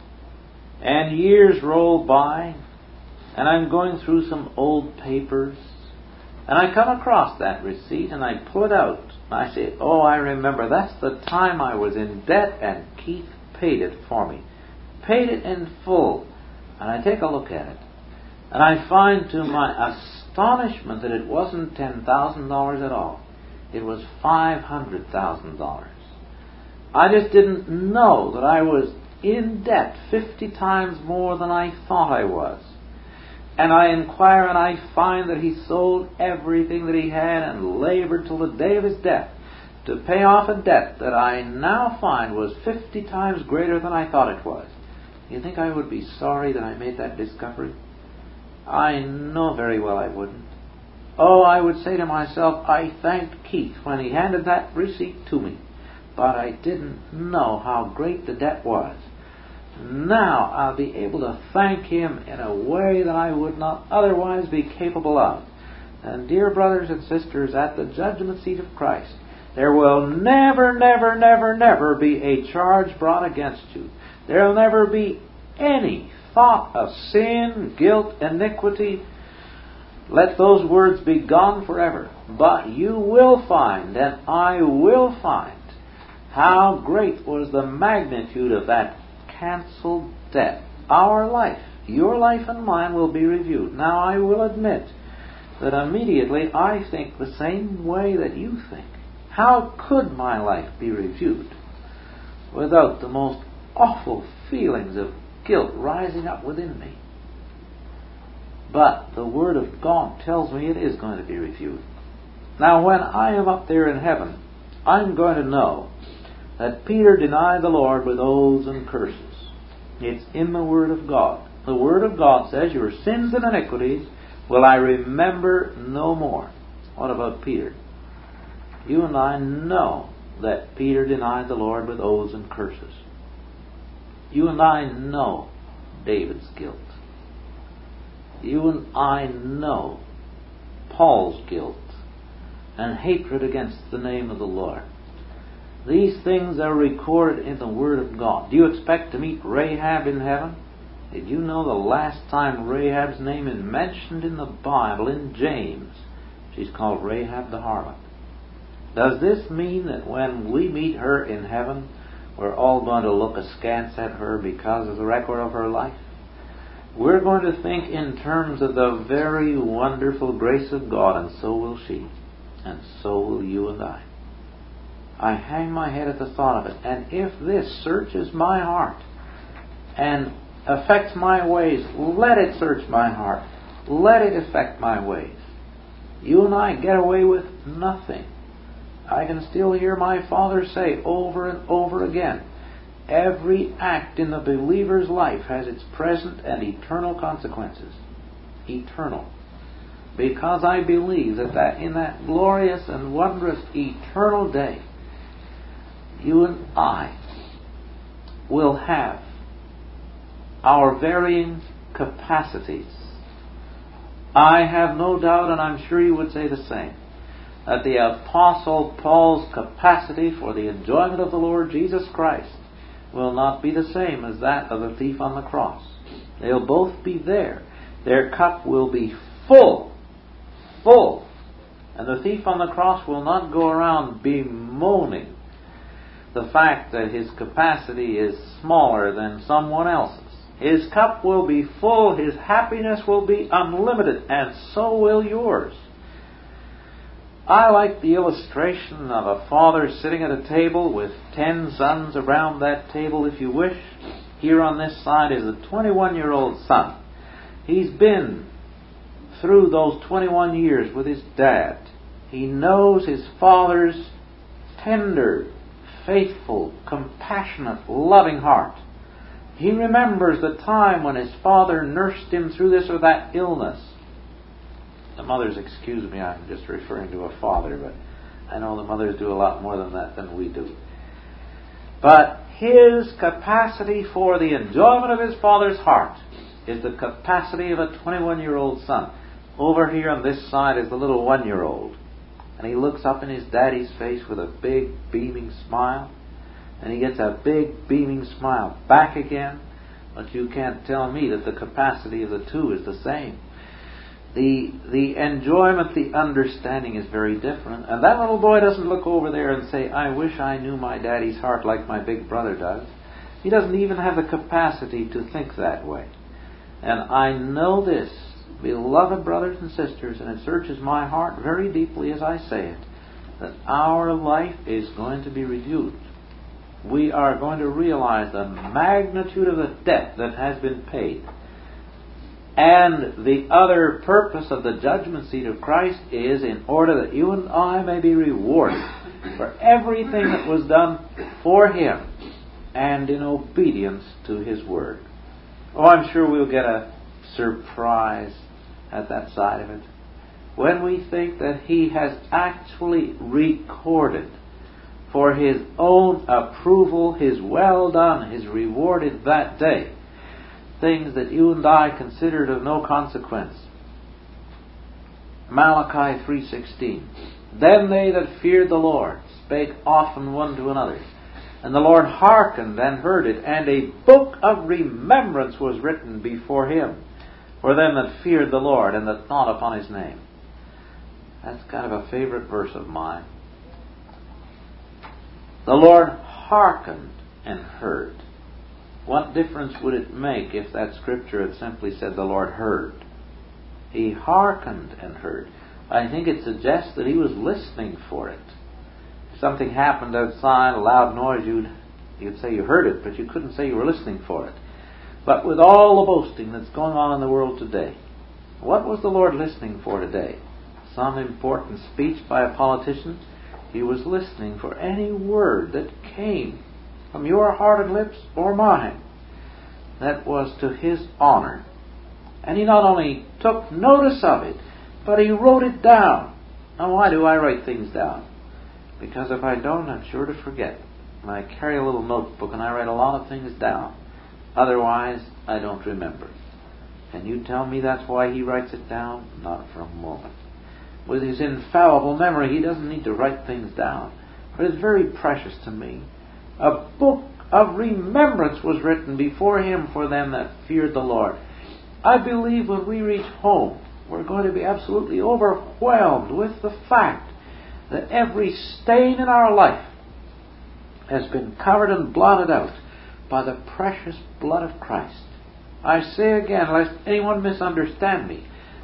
and years roll by, and I'm going through some old papers, and I come across that receipt, and I pull it out. And I say, oh, I remember, that's the time I was in debt, and Keith paid it for me. Paid it in full. And I take a look at it, and I find to my astonishment that it wasn't $10,000 at all. It was $500,000. I just didn't know that I was in debt 50 times more than I thought I was. And I inquire and I find that he sold everything that he had and labored till the day of his death to pay off a debt that I now find was 50 times greater than I thought it was. You think I would be sorry that I made that discovery? I know very well I wouldn't. Oh, I would say to myself, I thanked Keith when he handed that receipt to me. But I didn't know how great the debt was. Now I'll be able to thank him in a way that I would not otherwise be capable of. And dear brothers and sisters, at the judgment seat of Christ, there will never, never, never, never be a charge brought against you. There will never be any thought of sin, guilt, iniquity. Let those words be gone forever. But you will find, and I will find, how great was the magnitude of that cancelled debt. Our life, your life and mine, will be reviewed. Now I will admit that immediately I think the same way that you think. How could my life be reviewed without the most awful feelings of guilt rising up within me? But the Word of God tells me it is going to be reviewed. Now when I am up there in heaven, I'm going to know that Peter denied the Lord with oaths and curses. It's in the Word of God. The Word of God says, your sins and iniquities will I remember no more. What about Peter? You and I know that Peter denied the Lord with oaths and curses. You and I know David's guilt. You and I know Paul's guilt and hatred against the name of the Lord. These things are recorded in the Word of God. Do you expect to meet Rahab in heaven? Did you know the last time Rahab's name is mentioned in the Bible, in James, she's called Rahab the harlot? Does this mean that when we meet her in heaven, we're all going to look askance at her because of the record of her life? We're going to think in terms of the very wonderful grace of God, and so will she, and so will you and I. I hang my head at the thought of it. And if this searches my heart and affects my ways, let it search my heart. Let it affect my ways. You and I get away with nothing. I can still hear my father say over and over again, every act in the believer's life has its present and eternal consequences. Eternal. Because I believe that in that glorious and wondrous eternal day, you and I will have our varying capacities. I have no doubt, and I'm sure you would say the same, that the Apostle Paul's capacity for the enjoyment of the Lord Jesus Christ will not be the same as that of the thief on the cross. They'll both be there. Their cup will be full. Full. And the thief on the cross will not go around bemoaning the fact that his capacity is smaller than someone else's. His cup will be full, his happiness will be unlimited, and so will yours. I like the illustration of a father sitting at a table with 10 sons around that table, if you wish. Here on this side is a 21-year-old son. He's been through those 21 years with his dad. He knows his father's tender, faithful, compassionate, loving heart. He remembers the time when his father nursed him through this or that illness. The mothers, excuse me, I'm just referring to a father, but I know the mothers do a lot more than that than we do. But his capacity for the enjoyment of his father's heart is the capacity of a 21-year-old son. Over here on this side is the little 1-year-old. And he looks up in his daddy's face with a big beaming smile. And he gets a big beaming smile back again. But you can't tell me that the capacity of the two is the same. The enjoyment, the understanding is very different. And that little boy doesn't look over there and say, I wish I knew my daddy's heart like my big brother does. He doesn't even have the capacity to think that way. And I know this, beloved brothers and sisters, and it searches my heart very deeply as I say it, that our life is going to be reviewed. We are going to realize the magnitude of the debt that has been paid. And the other purpose of the judgment seat of Christ is in order that you and I may be rewarded for everything that was done for Him and in obedience to His Word. Oh, I'm sure we'll get a surprise at that side of it when we think that He has actually recorded for His own approval, His well done, His rewarded that day, things that you and I considered of no consequence. Malachi 3:16. Then they that feared the Lord spake often one to another, and the Lord hearkened and heard it, and a book of remembrance was written before Him for them that feared the Lord and that thought upon His name. That's kind of a favorite verse of mine. The Lord hearkened and heard. What difference would it make if that scripture had simply said the Lord heard? He hearkened and heard. I think it suggests that He was listening for it. If something happened outside, a loud noise, you'd say you heard it, but you couldn't say you were listening for it. But with all the boasting that's going on in the world today, what was the Lord listening for today? Some important speech by a politician? He was listening for any word that came from your heart and lips or mine that was to His honor. And He not only took notice of it, but He wrote it down. Now, why do I write things down? Because if I don't, I'm sure to forget. And I carry a little notebook and I write a lot of things down. Otherwise, I don't remember. Can you tell me that's why He writes it down? Not for a moment. With His infallible memory, He doesn't need to write things down. But it's very precious to me. A book of remembrance was written before Him for them that feared the Lord. I believe when we reach home, we're going to be absolutely overwhelmed with the fact that every stain in our life has been covered and blotted out by the precious blood of Christ. I say again, lest anyone misunderstand me,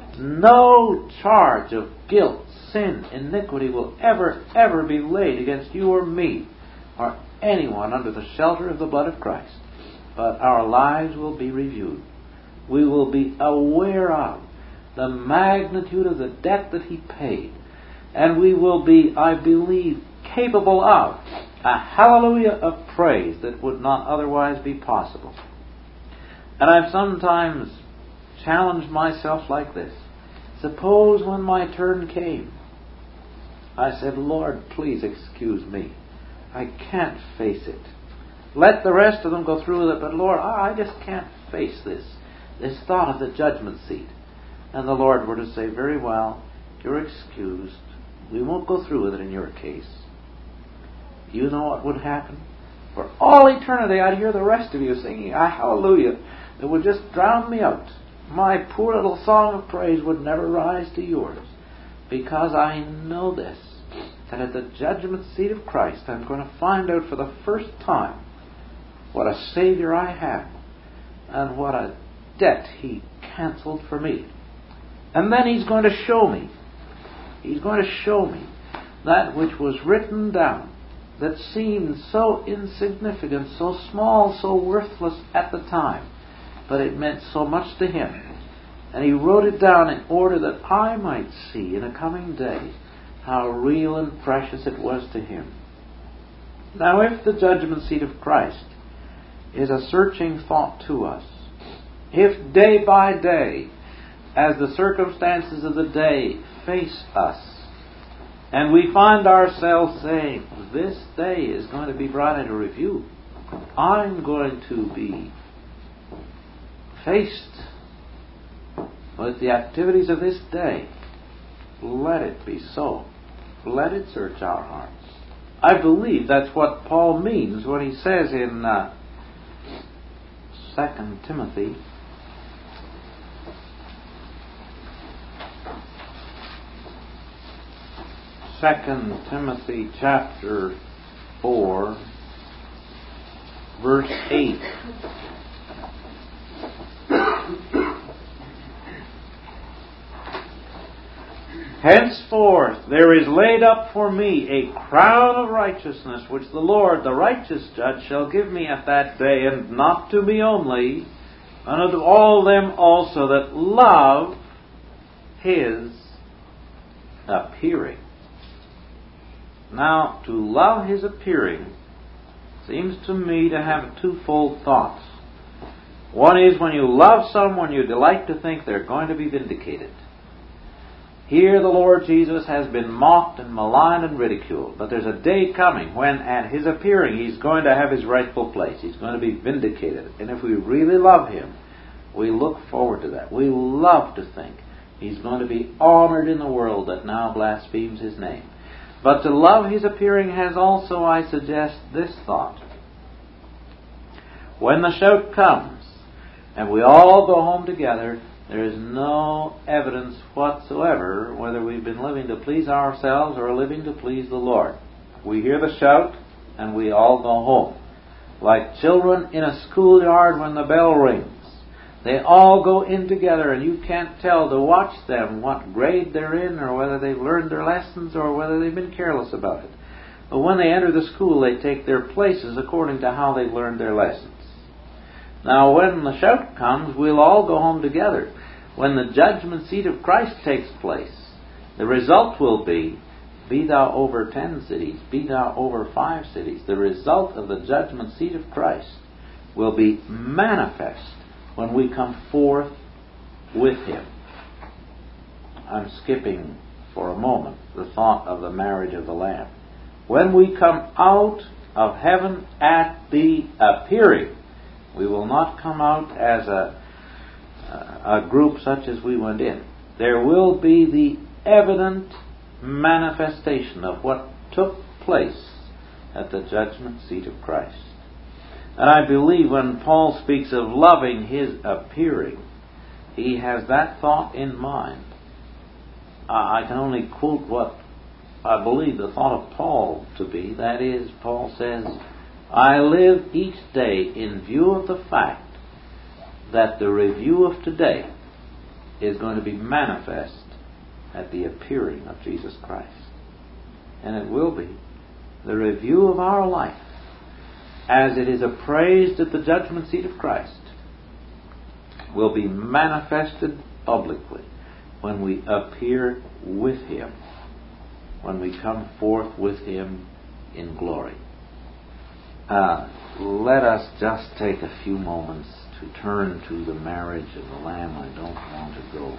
No charge of guilt, sin, iniquity will ever be laid against you or me or anyone under the shelter of the blood of Christ. But our lives will be reviewed. We will be aware of the magnitude of the debt that He paid. And we will be, I believe, capable of a hallelujah of praise that would not otherwise be possible. And I've sometimes challenged myself like this. Suppose when my turn came, I said, Lord, please excuse me. I can't face it. Let the rest of them go through with it, but Lord, I just can't face this thought of the judgment seat. And the Lord were to say, very well, you're excused. We won't go through with it in your case. You know what would happen? For all eternity I'd hear the rest of you singing a hallelujah that would just drown me out. My poor little song of praise would never rise to yours, because I know this, that at the judgment seat of Christ I'm going to find out for the first time what a Savior I have and what a debt He cancelled for me. And then He's going to show me. He's going to show me that which was written down that seemed so insignificant, so small, so worthless at the time, but it meant so much to Him. And He wrote it down in order that I might see in a coming day how real and precious it was to Him. Now, if the judgment seat of Christ is a searching thought to us, if day by day, as the circumstances of the day face us, and we find ourselves saying, this day is going to be brought into review, I'm going to be faced with the activities of this day, let it be so. Let it search our hearts. I believe that's what Paul means when he says in 2 Timothy chapter 4, verse 8. Henceforth there is laid up for me a crown of righteousness, which the Lord, the righteous judge, shall give me at that day, and not to me only, and unto all them also that love His appearing. Now, to love His appearing seems to me to have twofold thoughts. One is, when you love someone, you delight to think they're going to be vindicated. Here the Lord Jesus has been mocked and maligned and ridiculed, but there's a day coming when at His appearing He's going to have His rightful place. He's going to be vindicated. And if we really love Him, we look forward to that. We love to think He's going to be honored in the world that now blasphemes His name. But to love His appearing has also, I suggest, this thought. When the shout comes and we all go home together, there is no evidence whatsoever whether we've been living to please ourselves or living to please the Lord. We hear the shout and we all go home. Like children in a schoolyard when the bell rings. They all go in together, and you can't tell to watch them what grade they're in, or whether they've learned their lessons, or whether they've been careless about it. But when they enter the school, they take their places according to how they've learned their lessons. Now, when the shout comes, we'll all go home together. When the judgment seat of Christ takes place, the result will be thou over 10 cities, be thou over 5 cities. The result of the judgment seat of Christ will be manifest when we come forth with Him. I'm skipping for a moment the thought of the marriage of the Lamb. When we come out of heaven at the appearing, we will not come out as a group such as we went in. There will be the evident manifestation of what took place at the judgment seat of Christ. And I believe when Paul speaks of loving His appearing, he has that thought in mind. I can only quote what I believe the thought of Paul to be. That is, Paul says, I live each day in view of the fact that the review of today is going to be manifest at the appearing of Jesus Christ. And it will be the review of our life as it is appraised at the judgment seat of Christ will be manifested publicly when we appear with Him, when we come forth with Him in glory. Let us just take a few moments to turn to the marriage of the Lamb. I don't want to go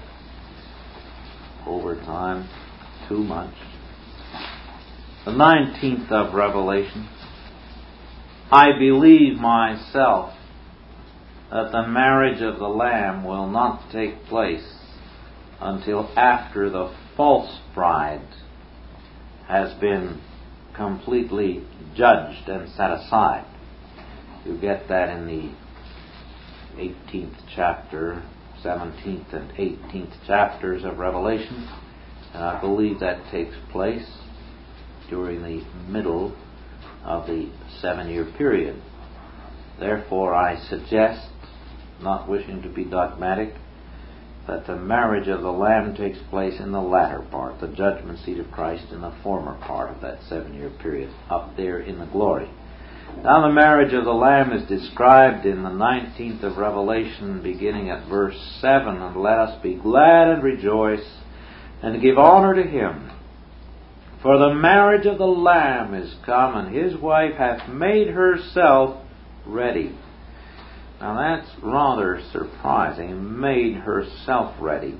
over time too much. The 19th of Revelation. I believe myself that the marriage of the Lamb will not take place until after the false bride has been completely judged and set aside. You get that in the 18th chapter, 17th and 18th chapters of Revelation. And I believe that takes place during the middle of the 7-year period. Therefore, I suggest, not wishing to be dogmatic, that the marriage of the Lamb takes place in the latter part, the judgment seat of Christ in the former part of that 7-year period, up there in the glory. Now the marriage of the Lamb is described in the 19th of Revelation, beginning at verse 7, and let us be glad and rejoice, and give honor to Him. For the marriage of the Lamb is come, and His wife hath made herself ready. Now that's rather surprising, made herself ready.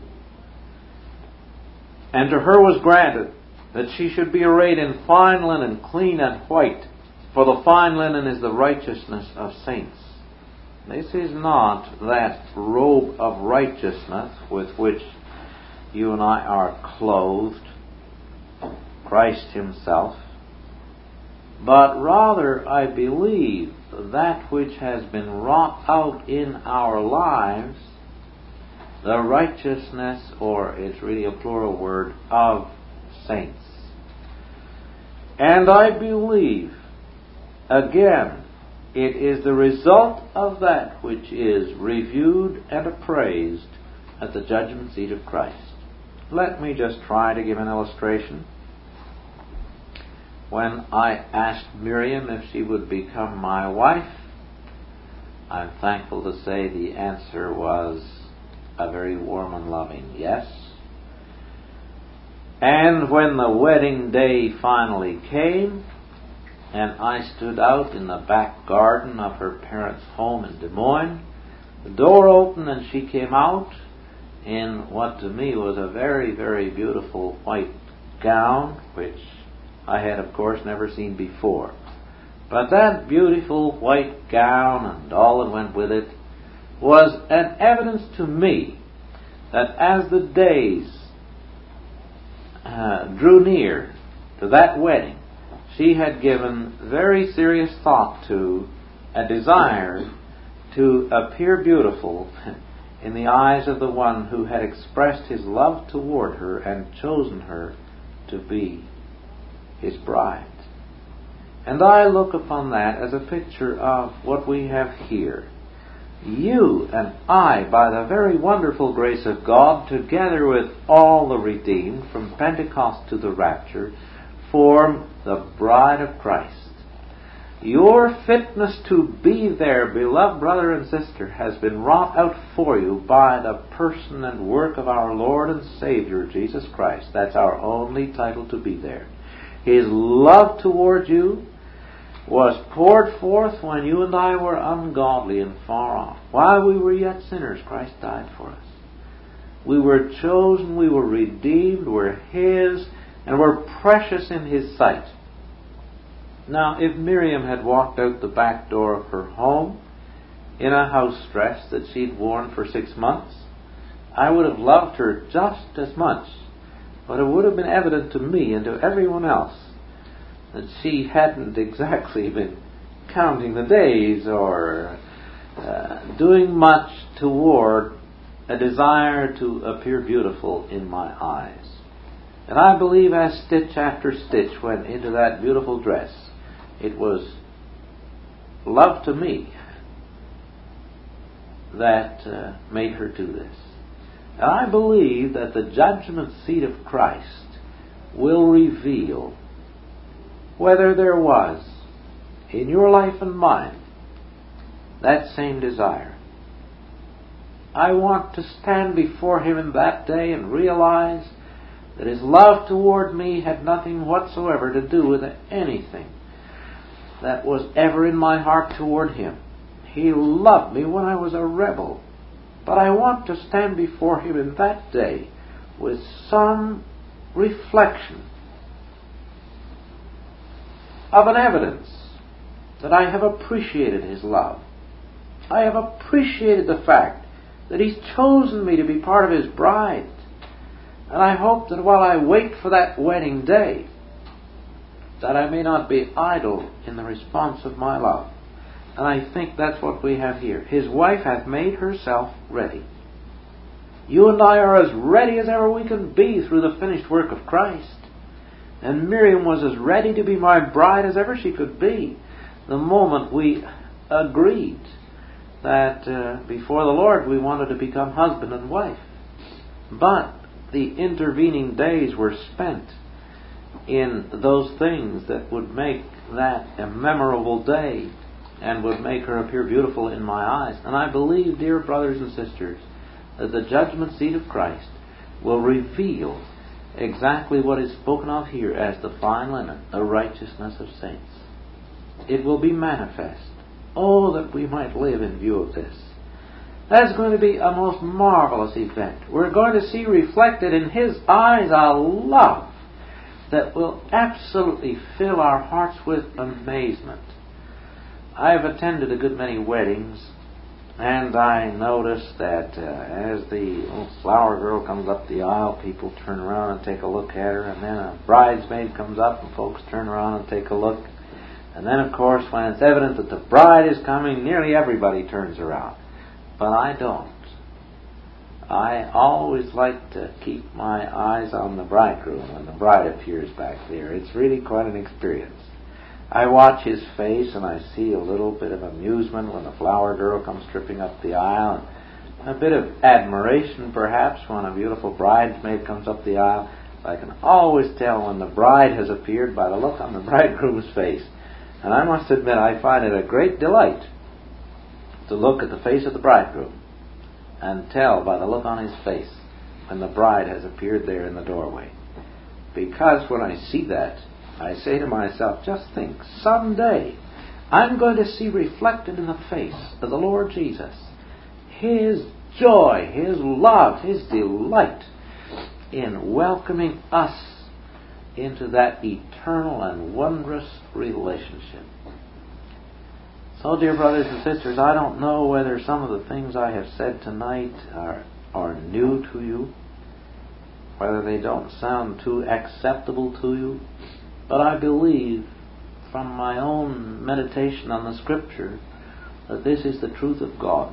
And to her was granted that she should be arrayed in fine linen, clean and white, for the fine linen is the righteousness of saints. This is not that robe of righteousness with which you and I are clothed, Christ Himself, but rather, I believe, that which has been wrought out in our lives, the righteousness, or it's really a plural word, of saints. And I believe, again, it is the result of that which is reviewed and appraised at the judgment seat of Christ. Let me just try to give an illustration. When I asked Miriam if she would become my wife, I'm thankful to say the answer was a very warm and loving yes. And when the wedding day finally came, and I stood out in the back garden of her parents' home in Des Moines, the door opened and she came out in what to me was a very, very beautiful white gown, which I had, of course, never seen before. But that beautiful white gown and all that went with it was an evidence to me that as the days drew near to that wedding, she had given very serious thought to a desire to appear beautiful in the eyes of the one who had expressed his love toward her and chosen her to be His bride. And I look upon that as a picture of what we have here. You and I, by the very wonderful grace of God, together with all the redeemed from Pentecost to the rapture, form the bride of Christ. Your fitness to be there, beloved brother and sister, has been wrought out for you by the person and work of our Lord and Savior, Jesus Christ. That's our only title to be there. His love toward you was poured forth when you and I were ungodly and far off. While we were yet sinners, Christ died for us. We were chosen, we were redeemed, we're His, and we're precious in His sight. Now, if Miriam had walked out the back door of her home in a house dress that she'd worn for 6 months, I would have loved her just as much. But it would have been evident to me and to everyone else that she hadn't exactly been counting the days or doing much toward a desire to appear beautiful in my eyes. And I believe as stitch after stitch went into that beautiful dress, it was love to me that made her do this. And I believe that the judgment seat of Christ will reveal whether there was in your life and mine that same desire. I want to stand before Him in that day and realize that His love toward me had nothing whatsoever to do with anything that was ever in my heart toward Him. He loved me when I was a rebel. But I want to stand before Him in that day with some reflection of an evidence that I have appreciated His love. I have appreciated the fact that He's chosen me to be part of His bride. And I hope that while I wait for that wedding day, that I may not be idle in the response of my love. And I think that's what we have here. His wife hath made herself ready. You and I are as ready as ever we can be through the finished work of Christ. And Miriam was as ready to be my bride as ever she could be the moment we agreed that before the Lord we wanted to become husband and wife. But the intervening days were spent in those things that would make that a memorable day and would make her appear beautiful in my eyes. And I believe, dear brothers and sisters, that the judgment seat of Christ will reveal exactly what is spoken of here as the fine linen, the righteousness of saints. It will be manifest. Oh, that we might live in view of this. That's going to be a most marvelous event. We're going to see reflected in His eyes a love that will absolutely fill our hearts with amazement. I've attended a good many weddings, and I noticed that as the little flower girl comes up the aisle, people turn around and take a look at her, and then a bridesmaid comes up and folks turn around and take a look. And then, of course, when it's evident that the bride is coming, nearly everybody turns around. But I don't. I always like to keep my eyes on the bridegroom when the bride appears back there. It's really quite an experience. I watch his face and I see a little bit of amusement when the flower girl comes tripping up the aisle, and a bit of admiration perhaps when a beautiful bridesmaid comes up the aisle. I can always tell when the bride has appeared by the look on the bridegroom's face. And I must admit, I find it a great delight to look at the face of the bridegroom and tell by the look on his face when the bride has appeared there in the doorway. Because when I see that, I say to myself, just think, someday I'm going to see reflected in the face of the Lord Jesus His joy, His love, His delight in welcoming us into that eternal and wondrous relationship. So, dear brothers and sisters, I don't know whether some of the things I have said tonight are new to you, whether they don't sound too acceptable to you, but I believe from my own meditation on the Scripture that this is the truth of God,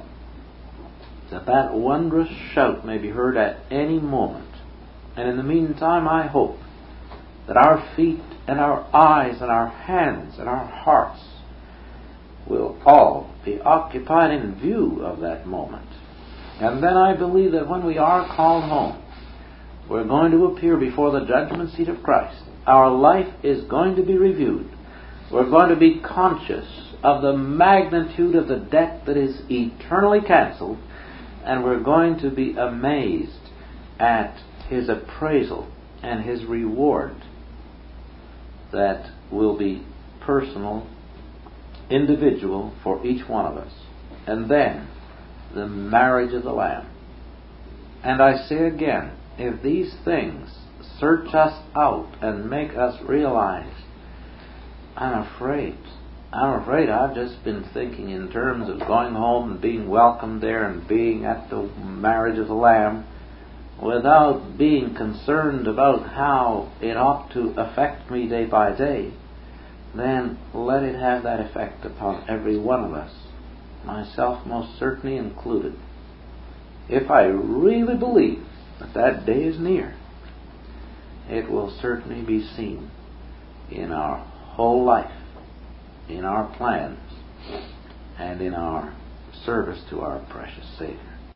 that wondrous shout may be heard at any moment. And in the meantime, I hope that our feet and our eyes and our hands and our hearts will all be occupied in view of that moment. And then I believe that when we are called home, we're going to appear before the judgment seat of Christ. Our life is going to be reviewed. We're going to be conscious of the magnitude of the debt that is eternally canceled, and we're going to be amazed at His appraisal and His reward that will be personal, individual for each one of us. And then the marriage of the Lamb. And I say again, if these things search us out and make us realize, I'm afraid I've just been thinking in terms of going home and being welcomed there and being at the marriage of the Lamb without being concerned about how it ought to affect me day by day, then let it have that effect upon every one of us, myself most certainly included. If I really believe that that day is near, it will certainly be seen in our whole life, in our plans, and in our service to our precious Savior.